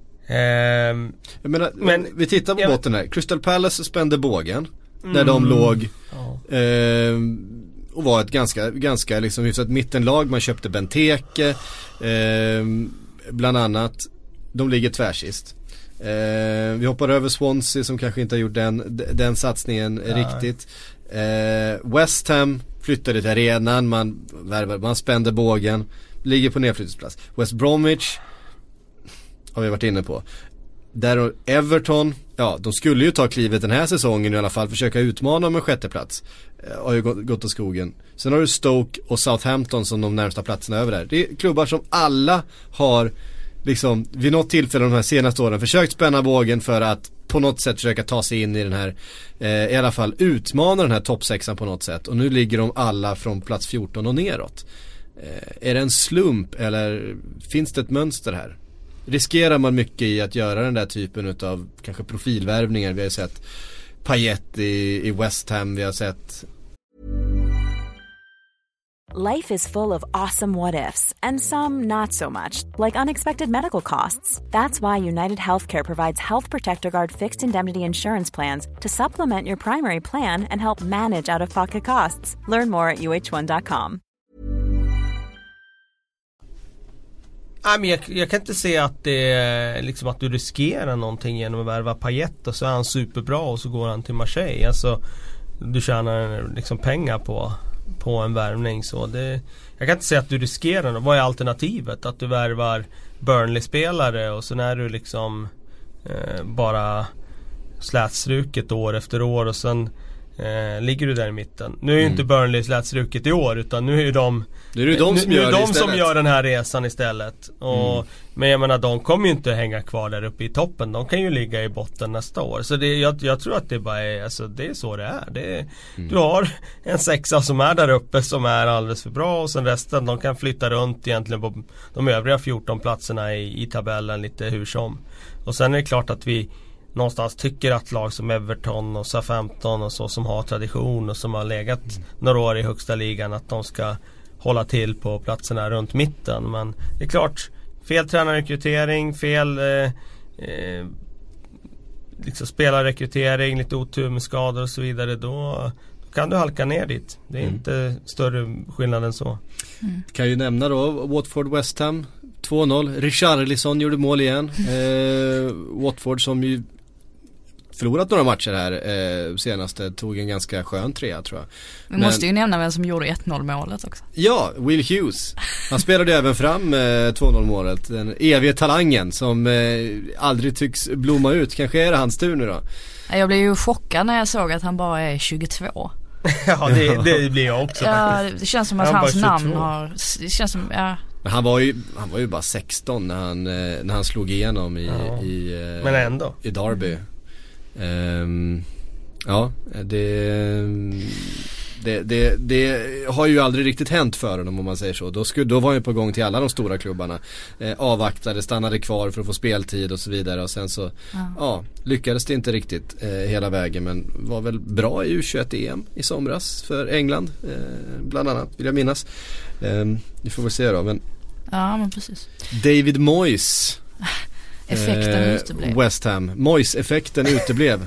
Eh,
jag menar,
men,
vi tittar på
jag,
botten här. Crystal Palace spände bågen
mm,
där de låg
ja.
eh, och var ett ganska, ganska liksom hyfsat mittenlag. Man köpte Benteke eh, bland annat. De ligger tvärsist. Eh, vi hoppar över Swansea som kanske inte har gjort den, den satsningen ja. riktigt. Eh, West Ham flyttade till arenan, man, man spände bågen, ligger på nedflyttningsplats. West Bromwich har vi varit inne på. Där Everton, ja, de skulle ju ta klivet den här säsongen i alla fall, försöka utmana om en sjätteplats. Eh, har ju gått, gått åt skogen. Sen har du Stoke och Southampton som de närmsta platserna över där. Det är klubbar som alla har liksom vid något tillfälle de här senaste åren försökt spänna bågen för att på något sätt försöka ta sig in i den här eh, i alla fall utmana den här toppsexan på något sätt, och nu ligger de alla från plats fjorton och neråt. Eh, är det en slump eller finns det ett mönster här? Riskerar man mycket i att göra den där typen av kanske profilvärvningar? Vi har sett Payet i, i West Ham, vi har sett
Life is full of awesome what-ifs, and some not so much, like unexpected medical costs. That's why United Healthcare provides Health Protector Guard fixed indemnity insurance plans to supplement your primary plan and help manage out-of-pocket costs. Learn more at U H one dot com.
Nej, men jag, jag kan inte se att det är liksom att du riskerar någonting genom att värva Payet och så är han superbra och så går han till Marseille. Alltså, du tjänar liksom pengar på på en värvning, så det, jag kan inte säga att du riskerar det. Vad är alternativet? Att du värvar Burnley-spelare och sen är du liksom eh, bara slätstruket år efter år och sen eh, ligger du där i mitten. Nu är ju mm. inte Burnley slätstruket i år, utan nu är ju de
det är ju de, som,
nu,
gör
nu är de
som
gör den här resan istället. Och, mm. Men jag menar, de kommer ju inte hänga kvar där uppe i toppen. De kan ju ligga i botten nästa år. Så det, jag, jag tror att det bara är, alltså, det är så det är, det är mm. Du har en sexa som är där uppe som är alldeles för bra, och sen resten, de kan flytta runt egentligen på de övriga fjorton platserna i, i tabellen lite hur som. Och sen är det klart att vi någonstans tycker att lag som Everton och Southampton och så, som har tradition och som har legat mm. några år i högsta ligan, att de ska hålla till på platserna runt mitten. Men det är klart, fel tränarrekrytering, fel eh, eh, liksom spelarrekrytering, lite otur med skador och så vidare, då, då kan du halka ner dit. Det är mm. inte större skillnad än så.
Mm. Kan ju nämna då Watford West Ham två noll. Richarlison gjorde mål igen. Eh, Watford som ju förlorat några matcher här eh, senaste, tog en ganska skön trea, tror jag.
Vi Men, måste ju nämna vem som gjorde ett noll målet också.
Ja, Will Hughes. Han spelade även fram eh, två noll målet. Den eviga talangen som eh, aldrig tycks blomma ut. Kanske är det hans tur nu då.
Jag blev ju chockad när jag såg att han bara är tjugotvå.
Ja, det, det blir jag också.
Ja, det känns som att hans namn har... Det känns som... Ja.
Men han var ju han var ju bara sexton när han eh, när han slog igenom i
ja.
i eh,
Men ändå
i Derby. Um, ja, det, det det det har ju aldrig riktigt hänt för honom, om man säger så. Då skulle då var han ju på gång till alla de stora klubbarna. Eh, avvaktade, stannade kvar för att få speltid och så vidare, och sen så ja, ja lyckades det inte riktigt eh, hela vägen, men var väl bra i U tjugoett E M i somras för England eh, bland annat, vill jag minnas. Um, vi får väl se då, men
ja, men precis.
David Moyes
effekten eh, uteblev.
West Ham. Moyes-effekten uteblev.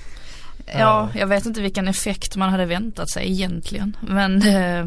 Ja, jag vet inte vilken effekt man hade väntat sig egentligen, men eh,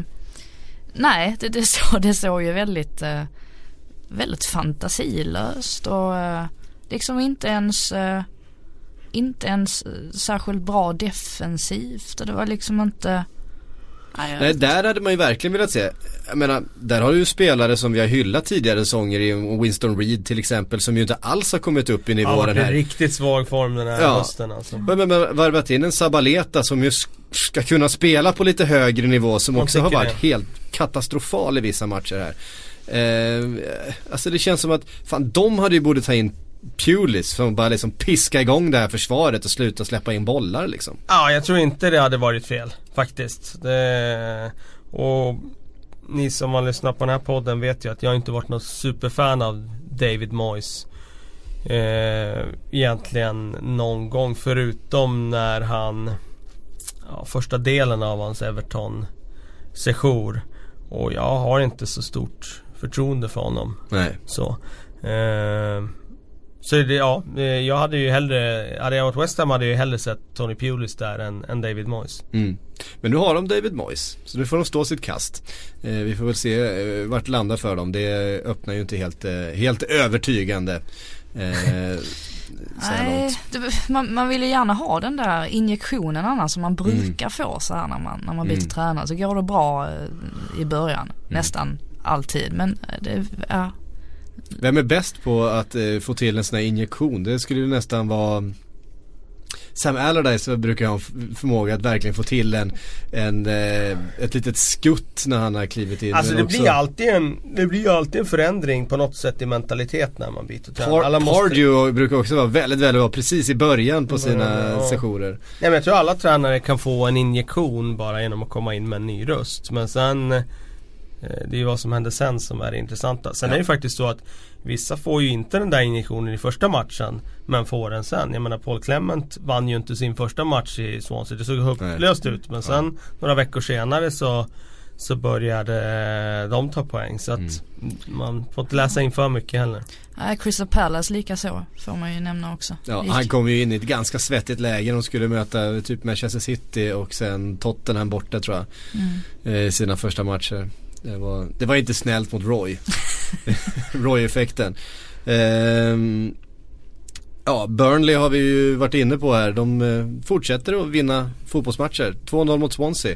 nej, det, det, så, det såg ju väldigt eh, väldigt fantasilöst och eh, liksom inte ens eh, inte ens särskilt bra defensivt, och det var liksom inte...
Nej, där hade man ju verkligen velat se. Jag menar, där har ju spelare som vi har hyllat tidigare säsonger, i Winston Reed till exempel, som ju inte alls har kommit upp i nivå
ja,
den här.
Ja, riktigt svag form den här ja. hösten alltså.
Men, men, men varvat in en Zabaleta som ju ska kunna spela på lite högre nivå, som man också har varit det. helt katastrofal i vissa matcher här. Eh, alltså det känns som att fan, de hade ju borde ta in Pulis för att bara liksom piska igång det här försvaret och sluta släppa in bollar liksom.
Ja, jag tror inte det hade varit fel faktiskt. Det, och ni som har lyssnat på den här podden vet ju att jag inte varit någon superfan av David Moyes eh, egentligen någon gång, förutom när han ja, första delen av hans Everton-sejour, och jag har inte så stort förtroende för honom.
Nej.
Så eh, Så det, ja, jag hade ju hellre, hade jag varit West Ham hade jag ju hellre sett Tony Pulis där än, än David Moyes.
Mm. Men nu har de David Moyes, så nu får de stå sitt kast. Eh, vi får väl se eh, vart det landar för dem. Det öppnar ju inte helt, eh, helt övertygande. Eh,
Nej, det, man, man vill ju gärna ha den där injektionen annars som man brukar mm. få så här när man, när man byter mm. tränare. Så går det bra i början, mm. nästan alltid. Men det, ja.
Vem är bäst på att eh, få till en sån här injektion? Det skulle ju nästan vara Sam Allardyce, brukar ha förmåga att verkligen få till en, en eh, ett litet skutt när han har klivit in.
Alltså det
också...
blir alltid en det blir ju alltid en förändring på något sätt i mentalitet när man byter tränare.
Par, måste... Pardew brukar också vara väldigt väldigt bra precis i början på sina ja. sessioner.
Nej, men jag tror alla tränare kan få en injektion bara genom att komma in med en ny röst, men sen det är ju vad som händer sen som är det intressanta. Sen ja. är det faktiskt så att vissa får ju inte den där injektionen i första matchen, men får den sen. Jag menar, Paul Clement vann ju inte sin första match i Swansea. Det såg hopplöst ut, men sen ja. några veckor senare så så började de ta poäng. Så att mm. man får inte läsa in för mycket heller.
Ja, Crystal Palace lika så får man ju nämna också.
Ja, han kom ju in i ett ganska svettigt läge. De skulle möta typ Manchester City och sen Tottenham borta tror jag mm. i sina första matcher. Det var, det var inte snällt mot Roy. Roy-effekten. Ehm, ja, Burnley har vi ju varit inne på här. De eh, fortsätter att vinna fotbollsmatcher. två noll mot Swansea.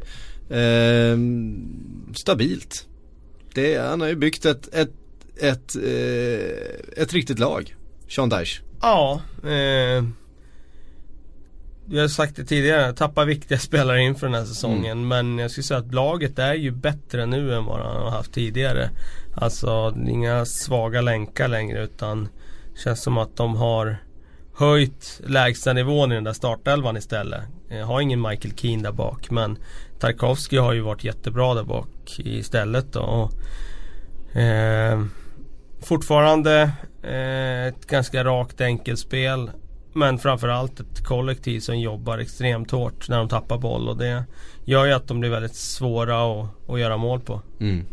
Ehm, stabilt. Det, han har ju byggt ett ett, ett, eh, ett riktigt lag. Sean Dyche.
Ja, eh, jag har sagt det tidigare, tappar viktiga spelare inför den här säsongen. Mm. Men jag skulle säga att laget är ju bättre nu än vad han har haft tidigare. Alltså inga svaga länkar längre, utan känns som att de har höjt lägsta nivån i den där startelvan istället. Jag har ingen Michael Keane där bak, men Tarkowski har ju varit jättebra där bak istället då. Och, eh, fortfarande eh, ett ganska rakt enkelt spel, men framförallt ett kollektiv som jobbar extremt hårt när de tappar boll, och det gör ju att de blir väldigt svåra att, att göra mål på. Mm.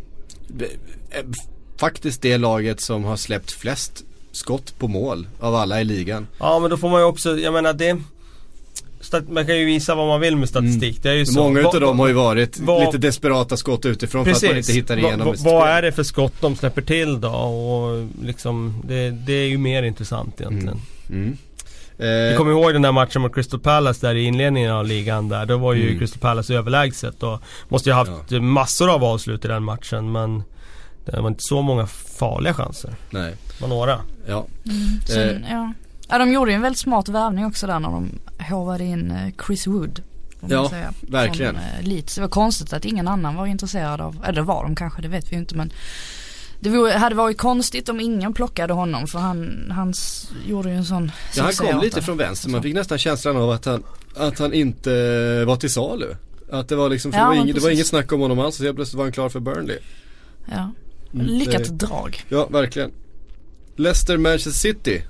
Faktiskt det laget som har släppt flest skott på mål av alla i ligan.
Ja, men då får man ju också, jag menar det, man kan ju visa vad man vill med statistik. Mm. Det är ju så.
Många utav dem har ju varit va, lite desperata skott utifrån. Precis. För att man inte hittar igenom.
Vad va, är det för skott de släpper till då? Och liksom, det, det är ju mer intressant egentligen. Mm. Mm. Jag kommer ihåg den där matchen mot Crystal Palace där i inledningen av ligan där. Då var ju mm. Crystal Palace överlägset och måste ju ha haft ja. massor av avslut i den matchen, men det var inte så många farliga chanser. Nej. Det var några.
Ja.
Mm. Sen, ja. ja, de gjorde ju en väldigt smart värvning också där när de hovade in Chris Wood.
Ja, säga, verkligen.
Från, uh, det var konstigt att ingen annan var intresserad av, eller var de kanske, det vet vi ju inte, men det var, hade varit konstigt om ingen plockade honom, för han, han gjorde ju en sån
ja, han kom lite från vänster. Man fick nästan känslan av att han, att han inte var till salu. Att det var liksom, för ja, det, var inget, det var inget snack om honom alls, så jag plötsligt var han klar för Burnley.
Ja, lyckat mm, drag.
Ja, verkligen. Leicester Manchester City.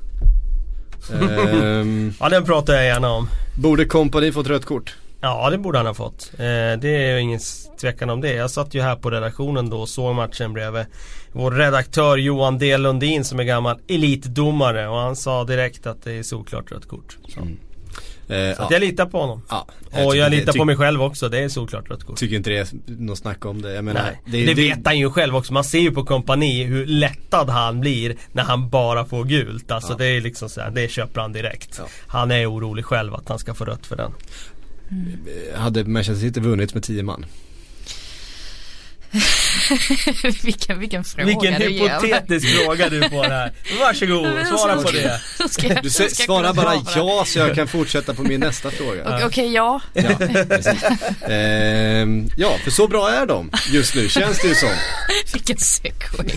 ehm, ja, den pratar jag gärna om.
Borde Kompany fått rött kort?
Ja, det borde han ha fått. Eh, det är ju ingen tvekan om det. Jag satt ju här på redaktionen då och såg matchen bredvid vår redaktör Johan D. Lundin som är gammal elitdomare, och han sa direkt att det är såklart rött kort. Så, mm. eh, så att ja. jag litar på honom. Ja, jag och jag litar det, på mig själv också. Det är såklart rött kort.
Tycker inte det är något snack om det. Jag menar,
Nej,
det,
det
det
vet han ju själv också. Man ser ju på Kompany hur lättad han blir när han bara får gult. Alltså ja. det är liksom så här, det köper han direkt. Ja. Han är orolig själv att han ska få rött för den.
Mm. Hade Manchester City vunnit med tio man?
vilken, vilken fråga
Vilken hypotetisk ger. fråga du får här. Varsågod, svara på det.
Ska,
du ska svarar bara ja, så jag kan fortsätta på min nästa fråga.
Okej, okay, ja.
Ja, ehm, ja, för så bra är de just nu, känns det ju som.
Vilken segway.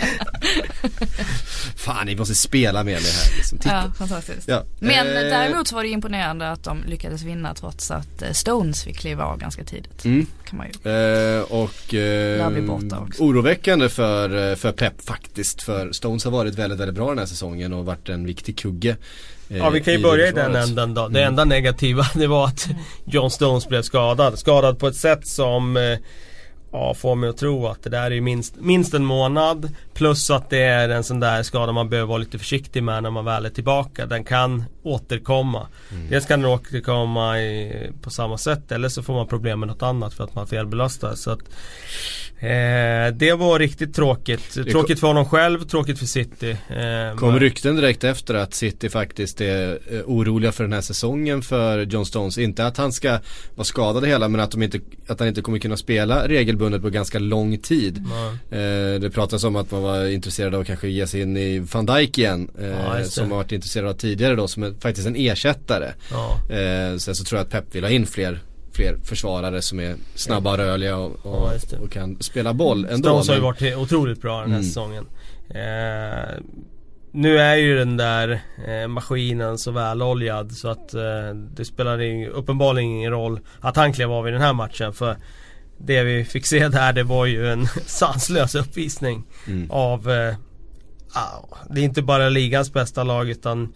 Fan, ni måste spela med mig här liksom.
Ja, fantastiskt. Ja. Men eh, däremot så var det imponerande att de lyckades vinna trots att Stones fick kliva av ganska tidigt. Mm. Kan man ju.
Eh, och eh, oroväckande för, för Pep faktiskt, för Stones har varit väldigt, väldigt bra den här säsongen och varit en viktig kugge. Eh,
ja, vi kan ju i börja i den änden då. Det mm. enda negativa, det var att John Stones blev skadad. Skadad på ett sätt som eh, ja, får mig att tro att det där är minst, minst en månad, plus att det är en sån där skada man behöver vara lite försiktig med när man väl är tillbaka. Den kan återkomma. Mm. Dels kan den återkomma i, på samma sätt, eller så får man problem med något annat för att man felbelastar. Så att Eh, det var riktigt tråkigt. Tråkigt för honom själv, tråkigt för City. Eh,
kom rykten direkt efter att City faktiskt är eh, oroliga för den här säsongen för John Stones. Inte att han ska vara skadad hela, men att, de inte, att han inte kommer kunna spela regelbundet på ganska lång tid. Mm. Eh, det pratas om att man var intresserad av att kanske ge sig in i Van Dijk igen, eh, ja, som har varit intresserad av tidigare då, som är faktiskt en ersättare. Ja. Eh, sen så tror jag att Pep vill ha in fler fler försvarare som är snabba och rörliga och, och, ja, och kan spela boll ändå.
Stones har ju varit otroligt bra den här mm. säsongen. Eh, nu är ju den där eh, maskinen så väloljad så att eh, det spelar ing, uppenbarligen ingen roll att han klev av i den här matchen, för det vi fick se där, det var ju en sanslös uppvisning mm. av eh, ah, det är inte bara ligans bästa lag, utan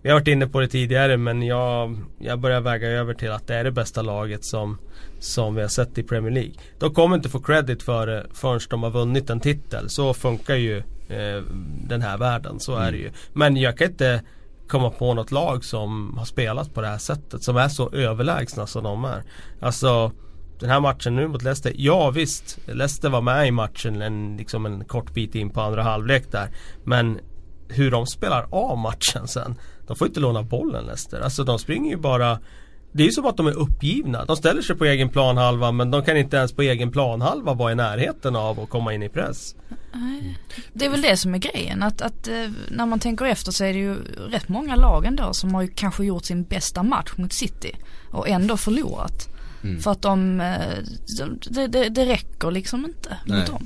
vi har varit inne på det tidigare, men jag, jag börjar väga över till att det är det bästa laget som, som vi har sett i Premier League. De kommer inte få credit för det förrän de har vunnit en titel. Så funkar ju eh, den här världen, så är det ju. Men jag kan inte komma på något lag som har spelat på det här sättet, som är så överlägsna som de är. Alltså den här matchen nu mot Leicester, ja visst, Leicester var med i matchen en, liksom en kort bit in på andra halvlek där, men hur de spelar av matchen sen, de får inte låna bollen Leicester, alltså de springer ju bara, det är ju som att de är uppgivna, de ställer sig på egen planhalva, men de kan inte ens på egen planhalva vara i närheten av att komma in i press.
Det är väl det som är grejen, att, att när man tänker efter så är det ju rätt många lag ändå som har ju kanske gjort sin bästa match mot City och ändå förlorat. Mm. För att de, det, det, det räcker liksom inte mot dem.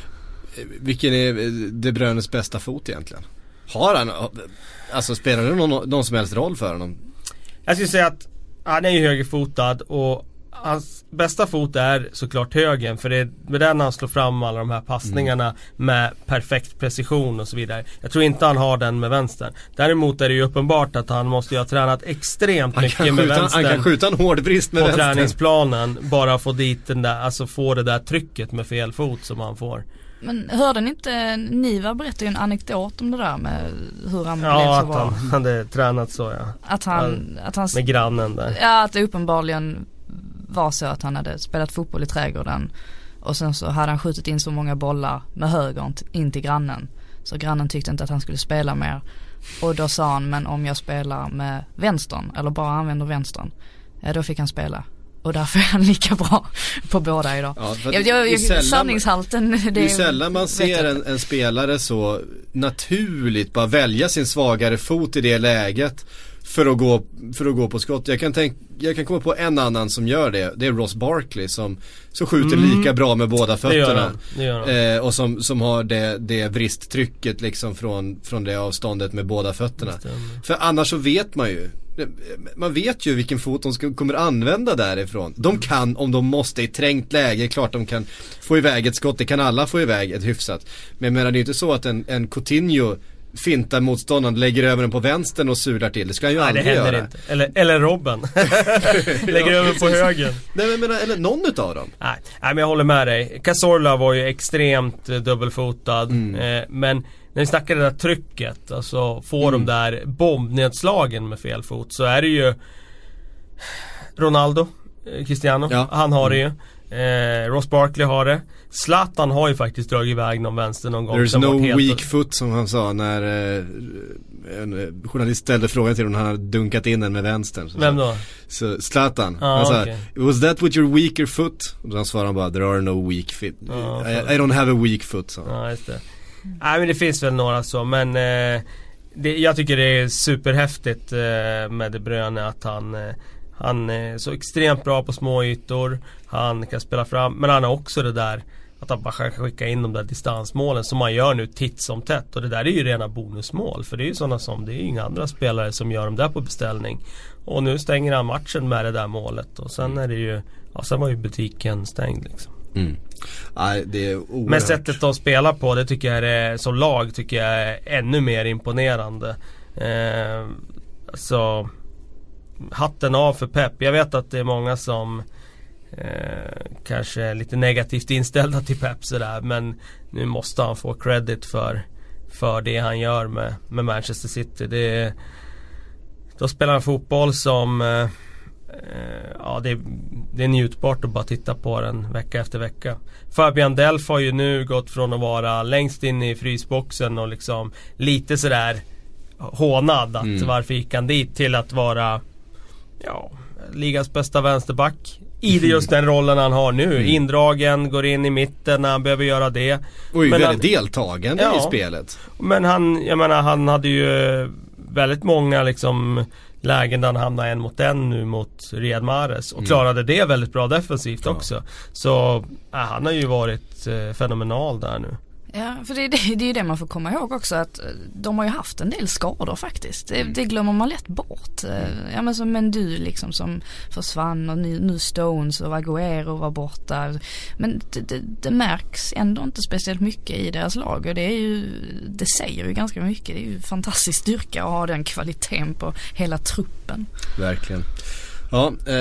Vilken är De Bruynes bästa fot egentligen? Har han, alltså spelar det någon, någon som helst roll för honom?
Jag skulle säga att han är ju högerfotad och hans bästa fot är såklart högen, för det är med den han slår fram alla de här passningarna mm. med perfekt precision och så vidare. Jag tror inte han har den med vänstern. Däremot är det ju uppenbart att han måste ju ha tränat extremt
han
mycket
med
skjuta,
vänstern. Han kan skjuta en hård brist med
på
vänstern.
Träningsplanen, bara få dit den där, alltså få det där trycket med fel fot som han får.
Men hörde ni inte, Niva berättade ju en anekdot om det där med hur han
ja,
blev så
att
bra.
han hade tränat så, ja.
Att han,
ja,
att han
med grannen där.
Ja, att det uppenbarligen var så att han hade spelat fotboll i trädgården och sen så hade han skjutit in så många bollar med högern in till grannen, så grannen tyckte inte att han skulle spela mer, och då sa han, men om jag spelar med vänstern eller bara använder vänstern, ja, då fick han spela. Och därför är han lika bra på båda idag. Ja, jag, jag, jag, sällan, sanningshalten det,
det är sällan man ser en, en spelare så naturligt bara välja sin svagare fot i det läget för att gå, för att gå på skott. Jag kan, tänk, jag kan komma på en annan som gör det. Det är Ross Barkley som så skjuter mm. lika bra med båda fötterna. Det gör han. Det gör han. Eh, och som, som har det, det vristtrycket liksom från, från det avståndet med båda fötterna. För annars så vet man ju, man vet ju vilken fot de ska, kommer använda därifrån. De kan, om de måste i trängt läge, klart de kan få iväg ett skott. Det kan alla få iväg ett hyfsat. Men jag menar, det är inte så att en, en Coutinho fintar motståndaren, lägger över den på vänstern och sular till. Det ska han ju
Nej,
aldrig
det händer
göra.
Inte. Eller, eller Robben. lägger
ja,
över på högen.
Nej, men menar, eller någon utav dem.
Nej, nej, men jag håller med dig. Cazorla var ju extremt eh, dubbelfotad. Mm. Eh, men när vi snackar det där trycket, alltså får mm. de där bombnedslagen med fel fot, så är det ju Ronaldo, eh, Cristiano, ja. han har mm. det ju. Eh, Ross Barkley har det. Zlatan har ju faktiskt dragit iväg någon vänster någon gång.
There's no weak foot, som han sa när eh, en journalist ställde frågan till honom. Han hade dunkat in den med vänstern. Så
Vem då?
Så Zlatan
ah,
han sa,
okay.
was that with your weaker foot? Och då svarade han bara, there are no weak foot. ah, I, I don't have a weak foot, så.
Ja, just det. Nej, men det finns väl några så. Men eh, det, jag tycker det är superhäftigt eh, med De Bruyne att han eh, Han är så extremt bra på små ytor. Han kan spela fram. Men han har också det där att han bara kan skicka in de där distansmålen som man gör nu titt som tätt. Och det där är ju rena bonusmål. För det är ju sådana som, det är ju inga andra spelare som gör dem där på beställning. Och nu stänger han matchen med det där målet. Och sen är det ju, ja, sen var ju butiken stängd liksom.
Mm. Nej, det är oerhört.
Men sättet de spelar på, det tycker jag är, som lag tycker jag är ännu mer imponerande. Eh, så hatten av för Pep. Jag vet att det är många som eh, kanske är lite negativt inställda till Pep sådär, men nu måste han få credit för, för det han gör med, med Manchester City. Det är, då spelar han fotboll som eh, ja, det är, det är njutbart att bara titta på den vecka efter vecka. Fabian Delph har ju nu gått från att vara längst in i frysboxen och liksom lite sådär hånad att mm. varför gick han dit, till att vara ja, ligans bästa vänsterback i det just den rollen han har nu. Mm. Indragen, går in i mitten när han behöver göra det.
Och är väldigt han, deltagande ja, i spelet.
Men han, jag menar, han hade ju väldigt många liksom lägen där han hamnade en mot en nu mot Riyad Mahrez och mm. klarade det väldigt bra defensivt ja. också. Så äh, han har ju varit eh, fenomenal där nu.
Ja, för det, det, det är ju det man får komma ihåg också, att de har ju haft en del skador faktiskt. Det, det glömmer man lätt bort. Ja, men som Mendy liksom som försvann, och nu, nu Stones och Agüero var borta. Men det, det, det märks ändå inte speciellt mycket i deras lag, och det är ju, det säger ju ganska mycket. Det är ju fantastisk styrka att ha den kvaliteten på hela truppen.
Verkligen. Ja, eh,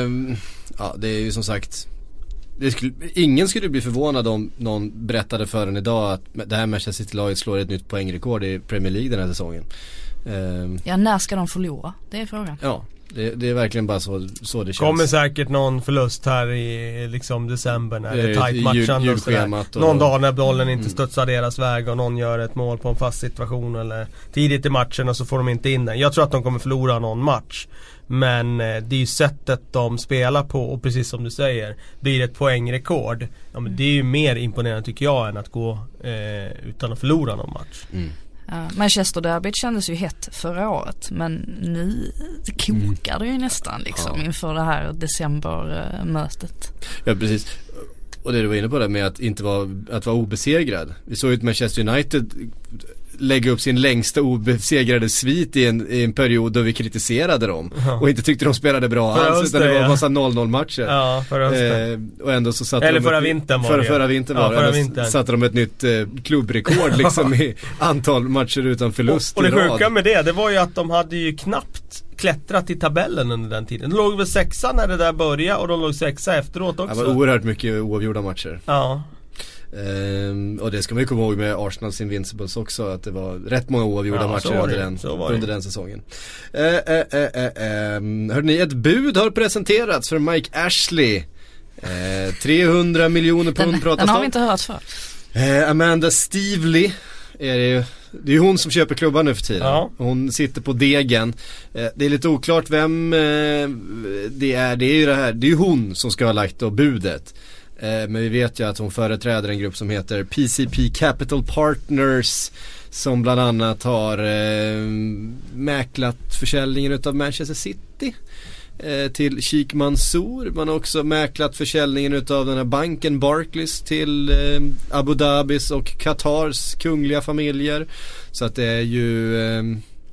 ja det är ju som sagt, det skulle, ingen skulle bli förvånad om någon berättade för en idag att det här Manchester City-laget slår ett nytt poängrekord i Premier League den här säsongen. Eh,
ja, när ska de förlora? Det är frågan.
Ja, det, det är verkligen bara så, så det känns.
Kommer säkert någon förlust här i liksom december när det är tajt
jul,
matchen och någon dag när bollen inte studsar deras väg och någon gör ett mål på en fast situation eller tidigt i matchen och så får de inte in den. Jag tror att de kommer förlora någon match. Men det är ju sättet de spelar på, och precis som du säger, blir det ett poängrekord. Ja, men det är ju mer imponerande tycker jag än att gå eh, utan att förlora någon match.
Mm.
Ja, Manchester Derby kändes ju hett förra året, men nu kokar det ju nästan liksom ja. inför det här decembermötet.
Ja, precis. Och det du var inne på där med att inte vara, att vara obesegrad. Vi såg ju att Manchester United lägga upp sin längsta obesegrade svit i en, i en period då vi kritiserade dem ja. och inte tyckte de spelade bra
förra
alls, utan det var en massa noll noll matcher.
Ja, förra
eh, och ändå så satte
Eller
de
förra
ett,
vintern var
förra,
det.
förra vintern var
ja, förra
det.
vintern.
Satte de ett nytt eh, klubbrekord liksom i antal matcher utan förlust.
Och, och det
i
sjuka
rad.
med det, det var ju att de hade ju knappt klättrat i tabellen under den tiden. De låg väl sexa när det där började, och de låg sexa efteråt också.
Det var oerhört mycket oavgjorda matcher.
Ja.
Um, och det ska man ju komma ihåg med Arsenals Invincibles också, att det var rätt många oavgjorda
ja,
matcher under, den, under den säsongen. uh, uh, uh, uh, um, Hörde ni, ett bud har presenterats för Mike Ashley. uh, trehundra miljoner pund
den,
pratas
den har
om.
vi inte hört för.
uh, Amanda Stevely är det ju. Det är ju hon som köper klubban nu för tiden.
Ja.
Hon sitter på degen. uh, Det är lite oklart vem uh, det är. Det är ju det här, det är ju hon som ska ha lagt då budet. Men vi vet ju att hon företräder en grupp som heter P C P Capital Partners, som bland annat har eh, mäklat försäljningen utav Manchester City eh, till Sheikh Mansour. Man har också mäklat försäljningen utav den här banken Barclays till eh, Abu Dhabis och Qatars kungliga familjer. Så att det är ju eh,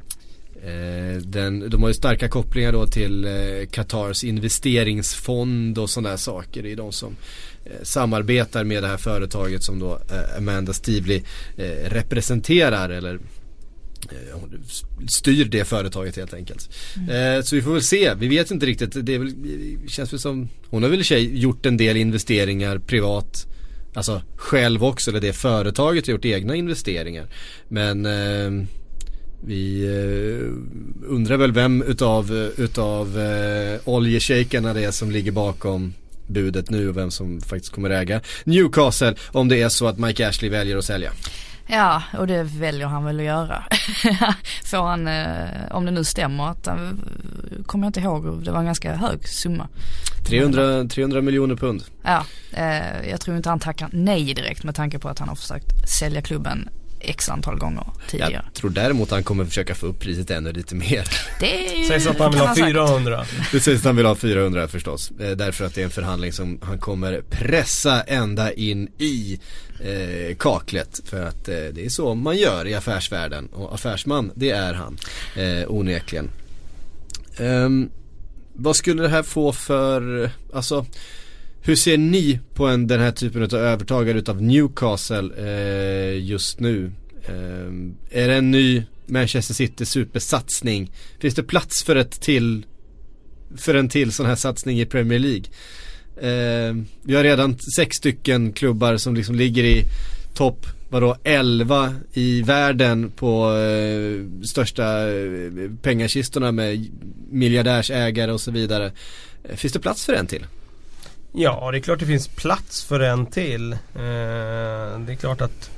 Den, de har ju starka kopplingar då till eh, Qatars investeringsfond och sådana där saker. Det är de som eh, samarbetar med det här företaget som då eh, Amanda Stevely eh, representerar, eller eh, styr det företaget helt enkelt. Mm. Eh, så vi får väl se. Vi vet inte riktigt. Det är väl, det känns väl som hon har väl i sig gjort en del investeringar privat, alltså själv också, eller det företaget har gjort egna investeringar. Men eh, vi eh, undrar väl vem utav, utav eh, oljeshejkarna det är som ligger bakom budet nu, och vem som faktiskt kommer äga Newcastle om det är så att Mike Ashley väljer att sälja.
Ja, och det väljer han väl att göra. Får han, eh, om det nu stämmer, att han, kommer jag inte ihåg, det var en ganska hög summa.
trehundra, trehundra miljoner pund.
Ja, eh, jag tror inte han tackar nej direkt med tanke på att han har försökt sälja klubben x antal gånger tidigare.
Jag tror däremot att han kommer försöka få upp priset ännu lite mer.
Det
sägs att han vill ha fyrahundra.
Det sägs att han vill ha fyrahundra förstås. Eh, därför att det är en förhandling som han kommer pressa ända in i eh, kaklet. För att eh, det är så man gör i affärsvärlden. Och affärsman, det är han. Eh, onekligen. Um, vad skulle det här få för, alltså, hur ser ni på en, den här typen av övertagare utav Newcastle eh, just nu? Eh, är det en ny Manchester City supersatsning? Finns det plats för ett till för en till sån här satsning i Premier League? Eh, vi har redan sex stycken klubbar som liksom ligger i topp, vadå, elva i världen på eh, största eh, pengakistorna med miljardärsägare och så vidare. Eh, finns det plats för en till?
Ja, det är klart det finns plats för en till. Eh, det är klart att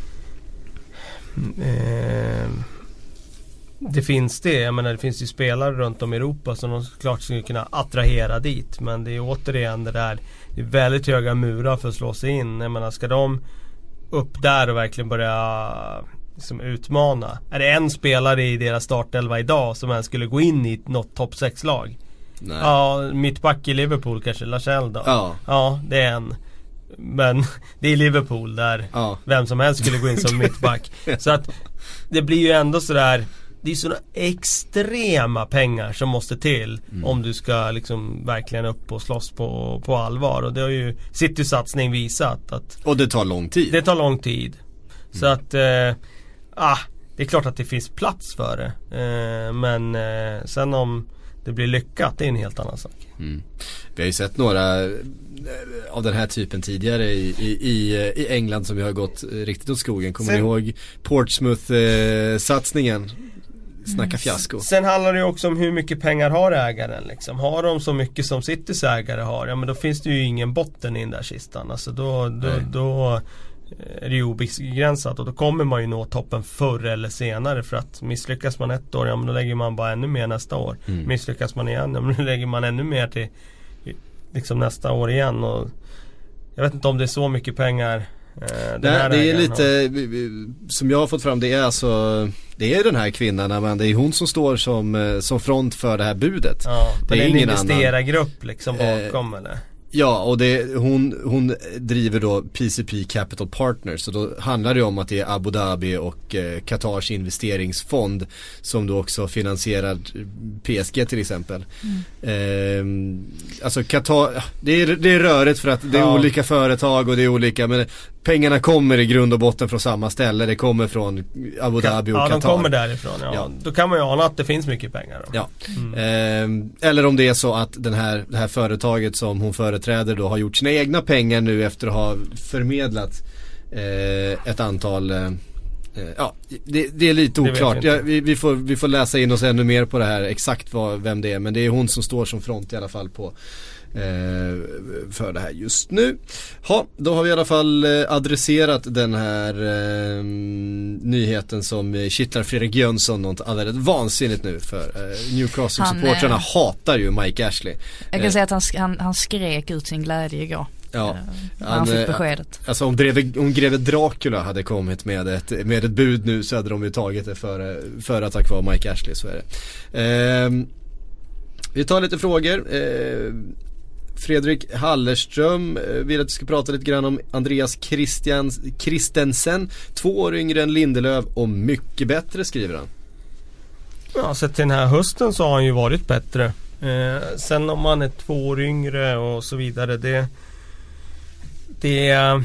eh, det finns det. Jag menar, det finns ju spelare runt om i Europa som de klart skulle kunna attrahera dit. Men det är återigen det där, det är väldigt höga murar för att slå sig in. Jag menar, ska de upp där och verkligen börja liksom utmana? Är det en spelare i deras startelva idag som ens skulle gå in i något topp sex-lag?
Nej.
Ja, mittback i Liverpool kanske, Lachelle då.
Ja.
Ja, det är en. men det är Liverpool där
ja.
vem som helst skulle gå in som mittback. Så att det blir ju ändå sådär, det är sådana extrema pengar som måste till mm. om du ska liksom verkligen upp och slåss på, på allvar. Och det har ju City-satsning visat att,
och det tar lång tid.
Det tar lång tid. Mm. Så att eh, ah, det är klart att det finns plats för det. Eh, men eh, sen om det blir lyckat, det är en helt annan sak.
Mm. Vi har ju sett några av den här typen tidigare i, i, i England som vi har gått riktigt åt skogen. Kommer sen, ni ihåg Portsmouth-satsningen? Snacka fiasko.
Sen handlar det ju också om hur mycket pengar har ägaren liksom. Har de så mycket som Citys ägare har, ja men då finns det ju ingen botten i den där kistan. Alltså då, då, då är det ju obegränsat och då kommer man ju nå toppen förr eller senare. För att misslyckas man ett år, ja men då lägger man bara ännu mer nästa år. Mm. Misslyckas man igen, ja men då lägger man ännu mer till liksom nästa år igen. Och jag vet inte om det är så mycket pengar. Eh,
Nej, det är lite har. Som jag har fått fram, det är alltså det är den här kvinnan, men det är hon som står som, som front för det här budet.
Ja,
det är
en
ingen
investerargrupp liksom bakom eh, eller?
Ja, och det, hon, hon driver då P C P Capital Partners, så då handlar det om att det är Abu Dhabi och eh, Qatars investeringsfond som då också finansierar P S G till exempel. Mm. Eh, alltså Qatar, det är, det är rörigt för att det är ja. olika företag och det är olika, men pengarna kommer i grund och botten från samma ställe. Det kommer från Abu Dhabi och
ja,
Qatar.
Ja, de kommer därifrån. Ja. Ja. Då kan man ju ana att det finns mycket pengar. Då.
Ja. Mm. Eh, eller om det är så att den här, det här företaget som hon företräder då har gjort sina egna pengar nu efter att ha förmedlat eh, ett antal... Eh, ja, det, det är lite oklart. Ja, vi, vi, får, vi får läsa in oss ännu mer på det här, exakt vad, vem det är. Men det är hon som står som front i alla fall på Eh, för det här just nu. Ja, då har vi i alla fall eh, adresserat den här eh, nyheten som kittlar Fredrik Jönsson något alldeles vansinnigt nu, för eh, Newcastle-supportrarna eh, hatar ju Mike Ashley.
Jag kan
eh,
säga att han, han, han skrek ut sin glädje igår.
Ja,
han, han fick beskedet.
Alltså om greve, om greve Dracula hade kommit med ett, med ett bud nu, så hade de ju tagit det för, för att ha kvar Mike Ashley, så är det. Eh, vi tar lite frågor. Eh, Fredrik Hallerström vill att vi ska prata lite grann om Andreas Christians, Christensen. Två år yngre än Lindelöf och mycket bättre, skriver han.
Ja, sett till den här hösten så har han ju varit bättre. Eh, sen om man är två år yngre och så vidare, det det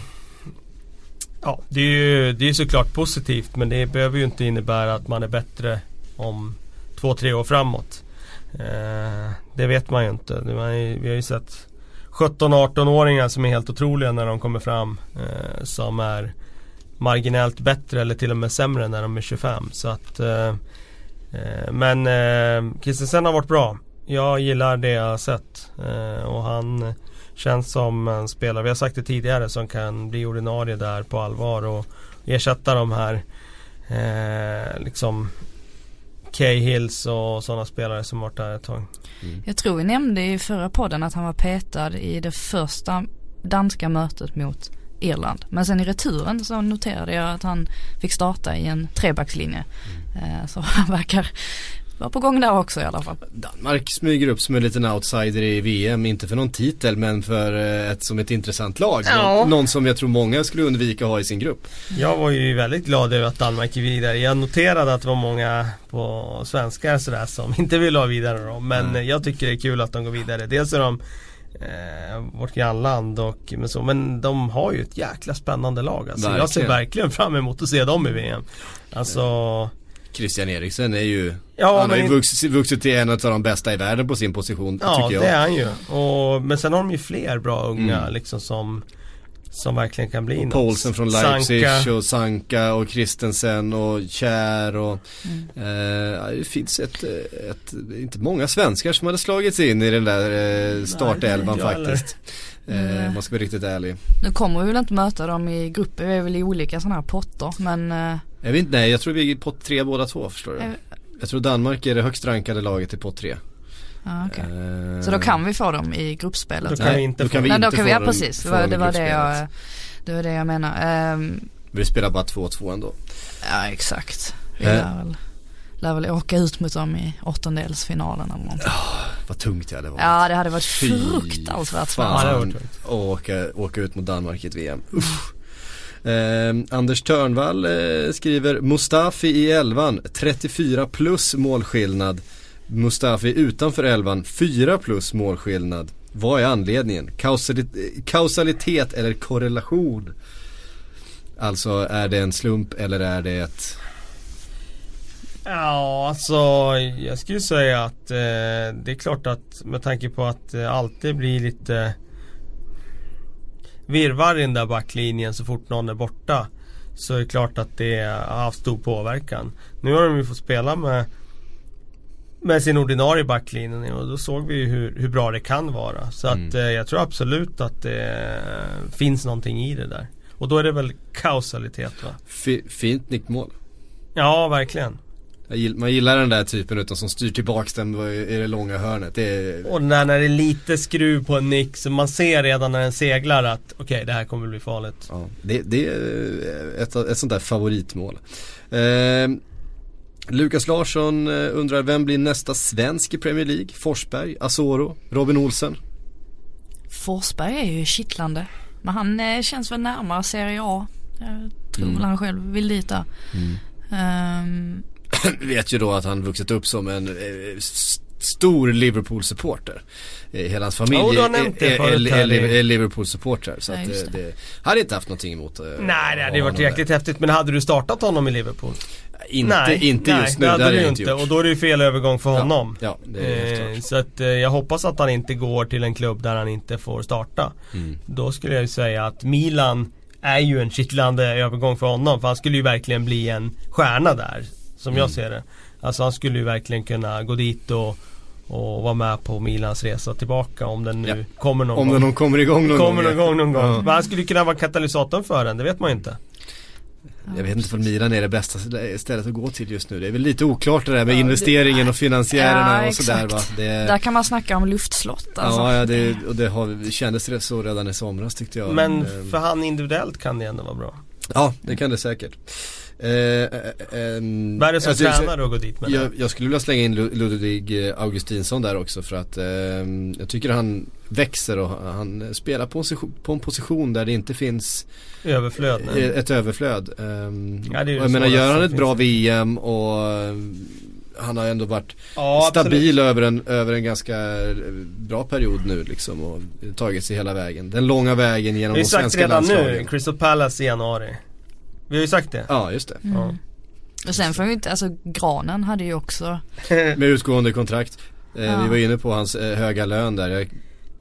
ja, det är ju det är såklart positivt, men det behöver ju inte innebära att man är bättre om två, tre år framåt. Eh, det vet man ju inte. Vi har ju sett sjutton-arton-åringar som är helt otroliga när de kommer fram, eh, som är marginellt bättre eller till och med sämre när de är tjugofem. Så att eh, eh, men eh, Christensen har varit bra. Jag gillar det jag har sett, eh, och han känns som en spelare, vi har sagt det tidigare, som kan bli ordinarie där på allvar och ersätta de här eh, liksom Cahills och sådana spelare som varit där ett tag.
Mm. Jag tror vi nämnde i förra podden att han var petad i det första danska mötet mot Irland. Men sen i returen så noterade jag att han fick starta i en trebackslinje. Mm. Så han verkar vara på gång där också i alla fall.
Danmark smyger upp som en liten outsider i V M, inte för någon titel men för ett, som ett intressant lag. Ja. Någon, någon som jag tror många skulle undvika att ha i sin grupp.
Jag var ju väldigt glad över att Danmark är vidare. Jag noterade att det var många på svenskar sådär som inte vill ha vidare då, men mm. jag tycker det är kul att de går vidare. Dels är de eh, vårt grannland och men, så, men de har ju ett jäkla spännande lag alltså. Jag ser verkligen fram emot att se dem i V M. Alltså mm.
Christian Eriksen är ju
ja,
han har ju
in...
vuxit, vuxit till en av de bästa i världen på sin position,
ja,
tycker jag.
Ja, det är han ju. Och, men sen har de ju fler bra unga mm. liksom som som verkligen kan bli
och
något.
Poulsen från Leipzig
Sanka.
och Sanka och Christensen och Kjär och mm. eh, det finns ett, ett inte många svenskar som hade slagits in i den där eh, startelvan faktiskt. Eh, man ska vara riktigt ärlig.
Nu kommer vi väl inte möta dem i grupper, vi är väl i olika sådana här potter, men eh...
jag vet inte, nej, jag tror vi är i pott tre båda två, förstår du. Jag, jag tror Danmark är det högst rankade laget i pott tre.
Ah, okay. uh, så då kan vi få dem i gruppspelet.
Då kan nej, vi inte
då
få
kan vi
nej,
inte
då kan
få
vi, ja,
dem,
precis. Det var det, var det, jag, det var det jag menar. Um,
vi spelar bara två två ändå.
Ja, exakt. Vi
uh,
lär, väl, lär väl åka ut mot dem i åttondelsfinalen eller någonting.
Oh, vad tungt det hade varit.
Ja, det hade varit fruktansvärt
fan, åka, åka ut mot Danmark i ett V M. Uff. Eh, Anders Törnvall eh, skriver Mustafi i elvan trettiofyra plus målskillnad. Mustafi utanför elvan fyra plus målskillnad. Vad är anledningen? Kausalitet, kausalitet eller korrelation? Alltså är det en slump eller är det ett...
Ja, alltså jag skulle säga att eh, det är klart att med tanke på att det eh, alltid blir lite virvar i den där backlinjen så fort någon är borta, så är det klart att det har haft stor påverkan. Nu har de ju fått spela med med sin ordinarie backlinje och då såg vi ju hur, hur bra det kan vara. Så mm. att eh, jag tror absolut att det eh, finns någonting i det där. Och då är det väl kausalitet, va?
F- fint nickmål.
Ja, verkligen.
Man gillar den där typen utan som styr tillbaks den i det långa hörnet. Det är...
Och när, när det är lite skruv på en nick så man ser redan när den seglar att okej, okay, det här kommer bli farligt.
Ja, det, det är ett, ett sånt där favoritmål. Eh, Lukas Larsson undrar, vem blir nästa svensk i Premier League? Forsberg, Asoro, Robin Olsen?
Forsberg är ju kittlande. Men han eh, känns väl närmare Serie A. Jag tror mm. väl han själv vill dit där. Mm. Um,
vet ju då att han vuxit upp som en eh, stor Liverpool-supporter. Eh, hela hans familj
oh,
är, är, är, är Liverpool-supporter. Så ja, att, det. Det, hade inte haft någonting emot. Eh,
nej, det hade varit jäkligt där. Häftigt. Men hade du startat honom i Liverpool?
Inte,
nej,
inte just
nej,
nu.
Det hade du inte. Gjort. Och då är det ju fel övergång för
ja,
honom.
Ja, det är
eh, så att, eh, jag hoppas att han inte går till en klubb där han inte får starta. Mm. Då skulle jag ju säga att Milan är ju en kittlande övergång för honom. För han skulle ju verkligen bli en stjärna där. Som mm. jag ser det. Alltså han skulle ju verkligen kunna gå dit och, och vara med på Milans resa tillbaka. Om den nu ja. kommer någon
om
gång.
Om den kommer igång någon
kommer
gång.
Någon gång, någon gång.
Ja.
Men han skulle kunna vara katalysatorn för den. Det vet man ju inte.
Jag vet inte om Milan är det bästa stället att gå till just nu. Det är väl lite oklart det där med ja, investeringen det, och finansiärerna ja, och sådär, va? Det,
där kan man snacka om luftslott alltså.
Ja, ja det, och det har, kändes det så redan i somras tyckte jag.
Men för han individuellt kan det ändå vara bra.
Ja, det kan det säkert. Eh, eh, eh,
Vad är det som
alltså,
tränar då att gå dit med
jag, jag skulle vilja slänga in Ludvig Augustinsson där också för att eh, jag tycker han växer och han spelar på, på en position där det inte finns
överflöd,
nej. ett överflöd. Um,
ja, det är
och jag menar, gör han ett bra V M och han har ändå varit ja, stabil över en, över en ganska bra period nu liksom och tagit sig hela vägen. Den långa vägen genom de svenska landslagen.
Nu, Crystal Palace i januari. Vi har ju sagt det.
Ja, just det.
Mm. Ja. Och sen får vi inte, alltså Granen hade ju också
med utgående kontrakt. Eh, ja. Vi var inne på hans eh, höga lön där. Jag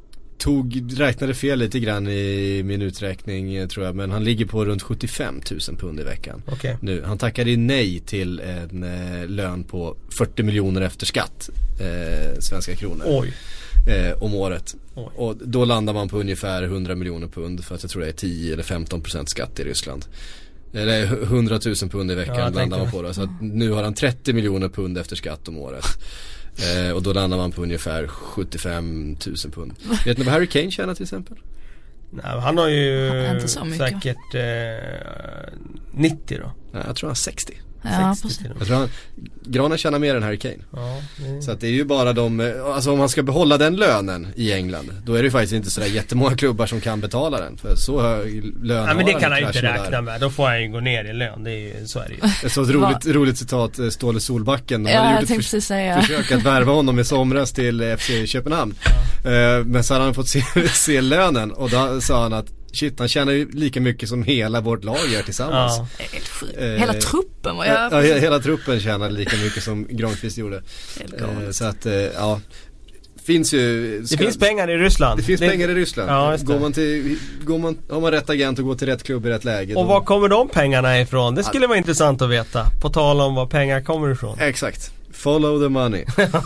tog, räknade fel lite grann i min uträkning tror jag, men han ligger på runt sjuttiofem tusen pund i veckan.
Okay.
Nu, han tackade nej till en eh, lön på fyrtio miljoner efter skatt eh, svenska kronor.
Oj.
Eh, om året.
Oj.
Och då landar man på ungefär hundra miljoner pund för att jag tror det är tio eller femton procent skatt i Ryssland. Eller hundratusen pund i veckan ja, landar man på det. Så att nu har han trettio miljoner pund efter skatt om året. Eh, och då landar man på ungefär sjuttiofem tusen pund. Vet ni vad Harry Kane tjänar till exempel?
Nej, han har ju säkert eh, nittio då.
Nej, jag tror han har sextio.
Ja,
sextio jag tror han, Granen tjänar mer än Harry Kane.
Ja,
så att det är ju bara de, alltså om man ska behålla den lönen i England, då är det ju faktiskt inte sådär jättemånga klubbar som kan betala den. För så hög lön.
Ja, men det kan han inte räkna där. med. Då får han ju gå ner i lön. Det är ju, så är det ju.
Ett så roligt, roligt citat, Ståle Solbacken. De
ja,
hade gjort ett
för, säga.
försök att värva honom i somras till F C Köpenhamn. Ja. Uh, men så hade han fått se, se lönen och då sa han att shit, han tjänar ju lika mycket som hela vårt lag gör tillsammans.
Ja. Eh, hela truppen var jag...
Ja, hela, hela truppen tjänar lika mycket som Granqvist gjorde. Eh, så att, eh, ja. Finns ju...
Ska, det finns pengar i Ryssland.
Det finns det... pengar i Ryssland.
Ja,
går man till, går man, har man rätt agent och går till rätt klubb i rätt läge.
Och då... var kommer de pengarna ifrån? Det skulle vara intressant att veta. På tal om var pengar kommer ifrån.
Exakt. Follow the money.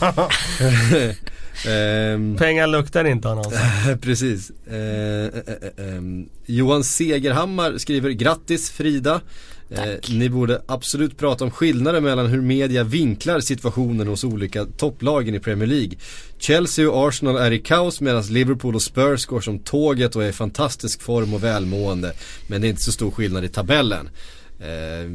Um,
pengar luktar inte annars.
Precis. uh, uh, uh, um, Johan Segerhammar skriver: grattis Frida. uh, Ni borde absolut prata om skillnader mellan hur media vinklar situationen hos olika topplagen i Premier League. Chelsea och Arsenal är i kaos medan Liverpool och Spurs går som tåget och är i fantastisk form och välmående. Men det är inte så stor skillnad i tabellen. Eh,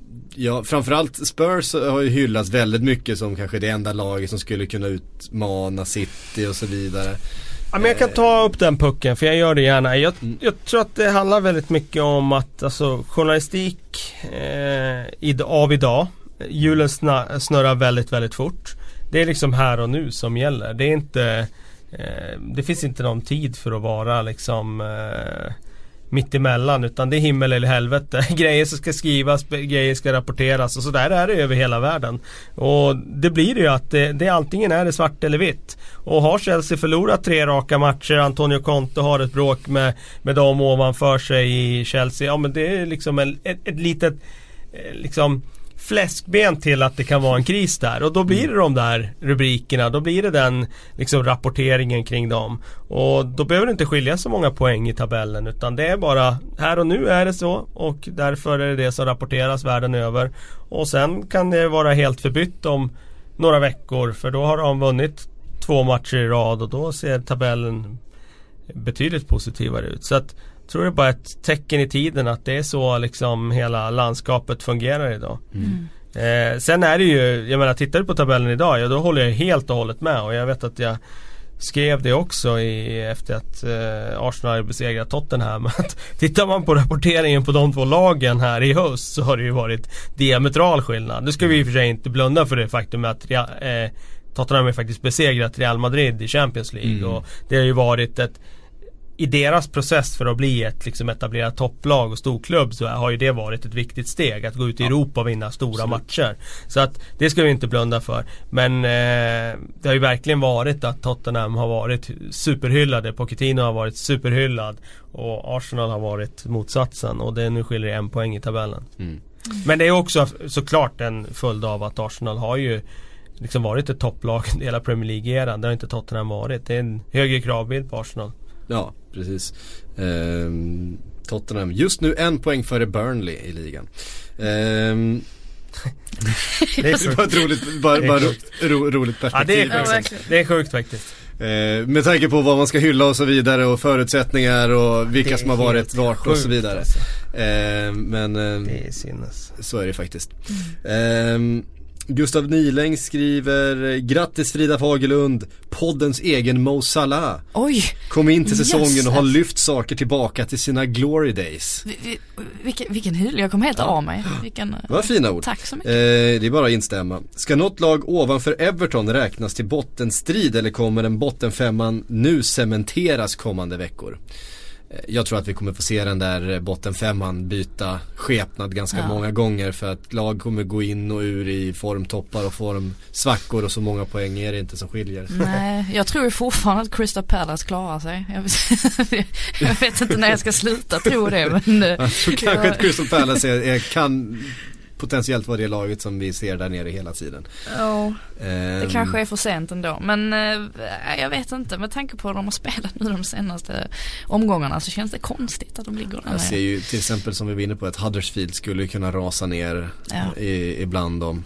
ja, framförallt Spurs har ju hyllats väldigt mycket som kanske det enda laget som skulle kunna utmana City och så vidare.
Ja, men jag kan ta upp den pucken, för jag gör det gärna. Jag, mm. jag tror att det handlar väldigt mycket om att alltså, journalistik eh, i, av idag, hjulen snurrar väldigt, väldigt fort. Det är liksom här och nu som gäller. Det är inte eh, det finns inte någon tid för att vara liksom eh, mitt emellan, utan det är himmel eller helvete. Grejer som ska skrivas, grejer ska rapporteras, och så där är det över hela världen. Och det blir det ju att det, det antingen är det svart eller vitt. Och har Chelsea förlorat tre raka matcher, Antonio Conte har ett bråk med, med dem ovanför sig i Chelsea, ja men det är liksom en, ett, ett litet liksom fläskben till att det kan vara en kris där, och då blir det de där rubrikerna, då blir det den liksom rapporteringen kring dem, och då behöver det inte skilja så många poäng i tabellen, utan det är bara här och nu är det så, och därför är det det som rapporteras världen över. Och sen kan det vara helt förbytt om några veckor, för då har de vunnit två matcher i rad och då ser tabellen betydligt positivare ut. Så att jag tror det är bara ett tecken i tiden att det är så liksom hela landskapet fungerar idag. Mm. Eh, sen är det ju, jag menar, tittar du på tabellen idag, ja, då håller jag helt och hållet med, och jag vet att jag skrev det också i, efter att eh, Arsenal besegrat Tottenham, att tittar man på rapporteringen på de två lagen här i höst, så har det ju varit diametral skillnad. Nu ska vi i och för sig inte blunda för det faktum att eh, Tottenham har faktiskt besegrat Real Madrid i Champions League, mm. och det har ju varit ett, i deras process för att bli ett liksom etablerat topplag och storklubb, så har ju det varit ett viktigt steg att gå ut i ja. Europa och vinna stora Absolut. matcher. Så att det ska vi inte blunda för. Men eh, det har ju verkligen varit att Tottenham har varit superhyllade, Pochettino har varit superhyllad, och Arsenal har varit motsatsen, och det nu skiljer en poäng i tabellen. Mm. Men det är också såklart en följd av att Arsenal har ju liksom varit ett topplag i hela Premier League-eran. Det har inte Tottenham varit. Det är en högre kravbild på Arsenal.
Ja, precis. Ehm, Tottenham just nu en poäng före Burnley i ligan. Ehm, det är bara ett roligt, bara, bara ro, roligt perspektiv.
Ja, det, är sjukt. det är sjukt faktiskt.
Ehm, med tanke på vad man ska hylla och så vidare, och förutsättningar och vilka som har varit vart och så vidare. Alltså. Ehm, men ehm,
det är sinnes.
Så är det faktiskt. Ehm, Gustav Niläng skriver: grattis Frida Fagerlund, poddens egen Mo Salah.
Oj.
Kom in till säsongen yes. och har lyft saker tillbaka till sina glory days.
Vi, vi, vilken, vilken hyll, jag kommer helt ja. av mig. Vilken,
Vad fina ord.
Tack så mycket.
Eh, det är bara att instämma. Ska något lag ovanför Everton räknas till bottenstrid, eller kommer en bottenfemman nu cementeras kommande veckor? Jag tror att vi kommer få se den där bottenfemman byta skepnad ganska ja. många gånger, för att lag kommer gå in och ur i formtoppar och formsvackor, och så många poäng är det inte som skiljer.
Nej, jag tror fortfarande att Crystal Palace klarar sig. Jag vet, jag vet inte när jag ska sluta tro det, men
jag tror kanske att Crystal Palace är, är, kan potentiellt vara det laget som vi ser där nere hela tiden.
Ja, um, det kanske är för sent ändå. Men uh, jag vet inte, med tanke på hur de har spelat nu de senaste omgångarna, så känns det konstigt att de ligger där.
Jag ser ju till exempel, som vi vinner på, att Huddersfield skulle kunna rasa ner ja. i, ibland dem.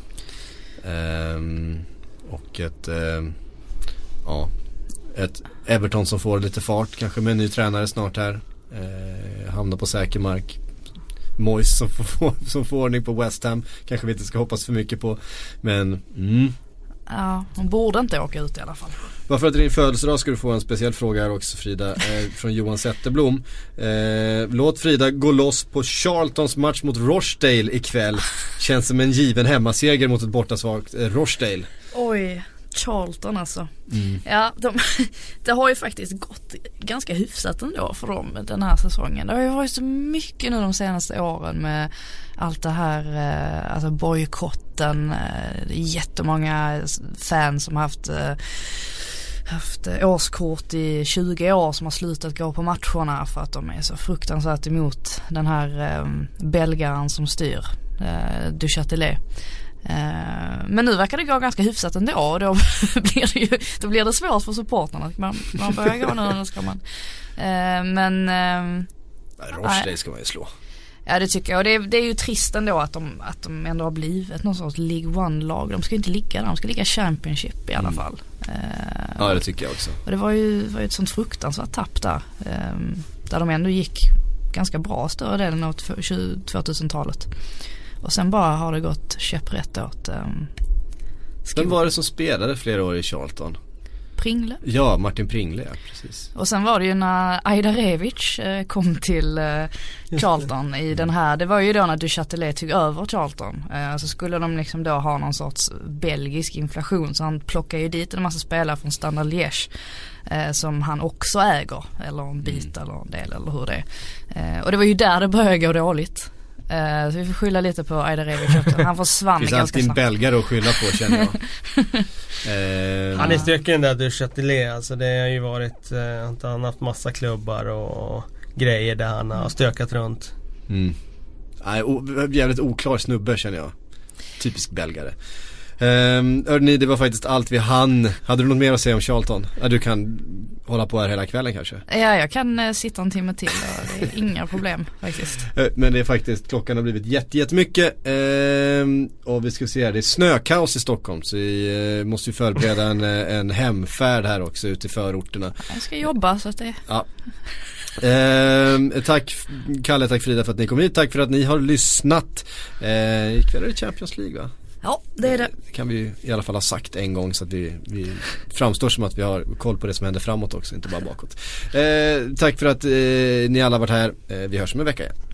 Um, och ett uh, ja, ett Everton som får lite fart, kanske med en ny tränare snart här. Uh, hamnar på säker mark. Moyes som får, som får ordning på West Ham, kanske vi inte ska hoppas för mycket på, men mm.
ja, hon borde inte åka ut i alla fall.
Varför att det är din födelsedag ska du få en speciell fråga här också, Frida, eh, från Johan Zetterblom. eh, Låt Frida gå loss på Charltons match mot Rochdale ikväll. Känns som en given hemmaseger mot ett bortasvagt eh, Rochdale.
Oj, Charlton alltså.
Mm.
Ja, de, det har ju faktiskt gått ganska hyfsat ändå för dem den här säsongen. Det har ju varit så mycket nu de senaste åren med allt det här, eh, alltså bojkotten, eh, jättemånga fans som har haft eh, haft årskort i tjugo år som har slutat gå på matcherna för att de är så fruktansvärt emot den här eh, belgaren som styr, eh, Du Châtelet. Men nu verkar det gå ganska hyfsat ändå, och då blir det ju, då blir det svårt för supportarna. Man, man börjar gå nu, ska man. Men
Rochdale ska man ju slå.
Ja, det tycker jag. Och det är, det är ju trist ändå att de, att de ändå har blivit någon sorts League One-lag. De ska inte ligga där, de ska ligga Championship i alla fall. Mm.
Uh, ja, det tycker jag också.
Och det var ju, var ju ett sånt fruktansvärt tapp där. Um, där de ändå gick ganska bra större delen av tvåtusentalet. Och sen bara har det gått käpprätt åt um,
Vem var det som spelade flera år i Charlton?
Pringle.
Ja, Martin Pringle, ja, precis.
Och sen var det ju när Ajdarevic eh, kom till eh, Charlton i den här, det var ju då när Du Châtelet tog över Charlton. Eh, så skulle de liksom då ha någon sorts belgisk inflation, så han plockade ju dit en massa spelare från Standard Liège eh, som han också äger, eller en bit mm. eller en del, eller hur det är. Eh, och det var ju där det började gå dåligt. Uh, så vi får skylla lite på Ajdarevic också. Han försvann ganska snabbt. Det finns
alltid en belgare att skylla på, känner jag.
uh, Han är stöken där Du Châtelet. Alltså det har ju varit uh, han har haft massa klubbar och grejer där han har stökat runt.
Mm. Nej, o- jävligt oklar snubbe, känner jag. Typisk belgare. Um, hörde det var faktiskt allt vi hann. Hade du något mer att säga om Charlton? Ja, du kan hålla på här hela kvällen kanske.
Ja, jag kan uh, sitta en timme till och det är inga problem faktiskt.
Men det är faktiskt, klockan har blivit jätte, jättemycket um, och vi ska se här, det är snökaos i Stockholm, så vi uh, måste ju förbereda en, en hemfärd här också ute i förorterna.
Jag ska jobba så att det...
Ja. Eh, tack Kalle, tack Frida för att ni kom hit. Tack för att ni har lyssnat. eh, Ikväll är det Champions League, va?
Ja, det är det.
Det kan vi i alla fall ha sagt en gång, så att vi, vi framstår som att vi har koll på det som händer framåt också, inte bara bakåt. eh, Tack för att eh, ni alla har varit här. eh, Vi hörs om en vecka igen.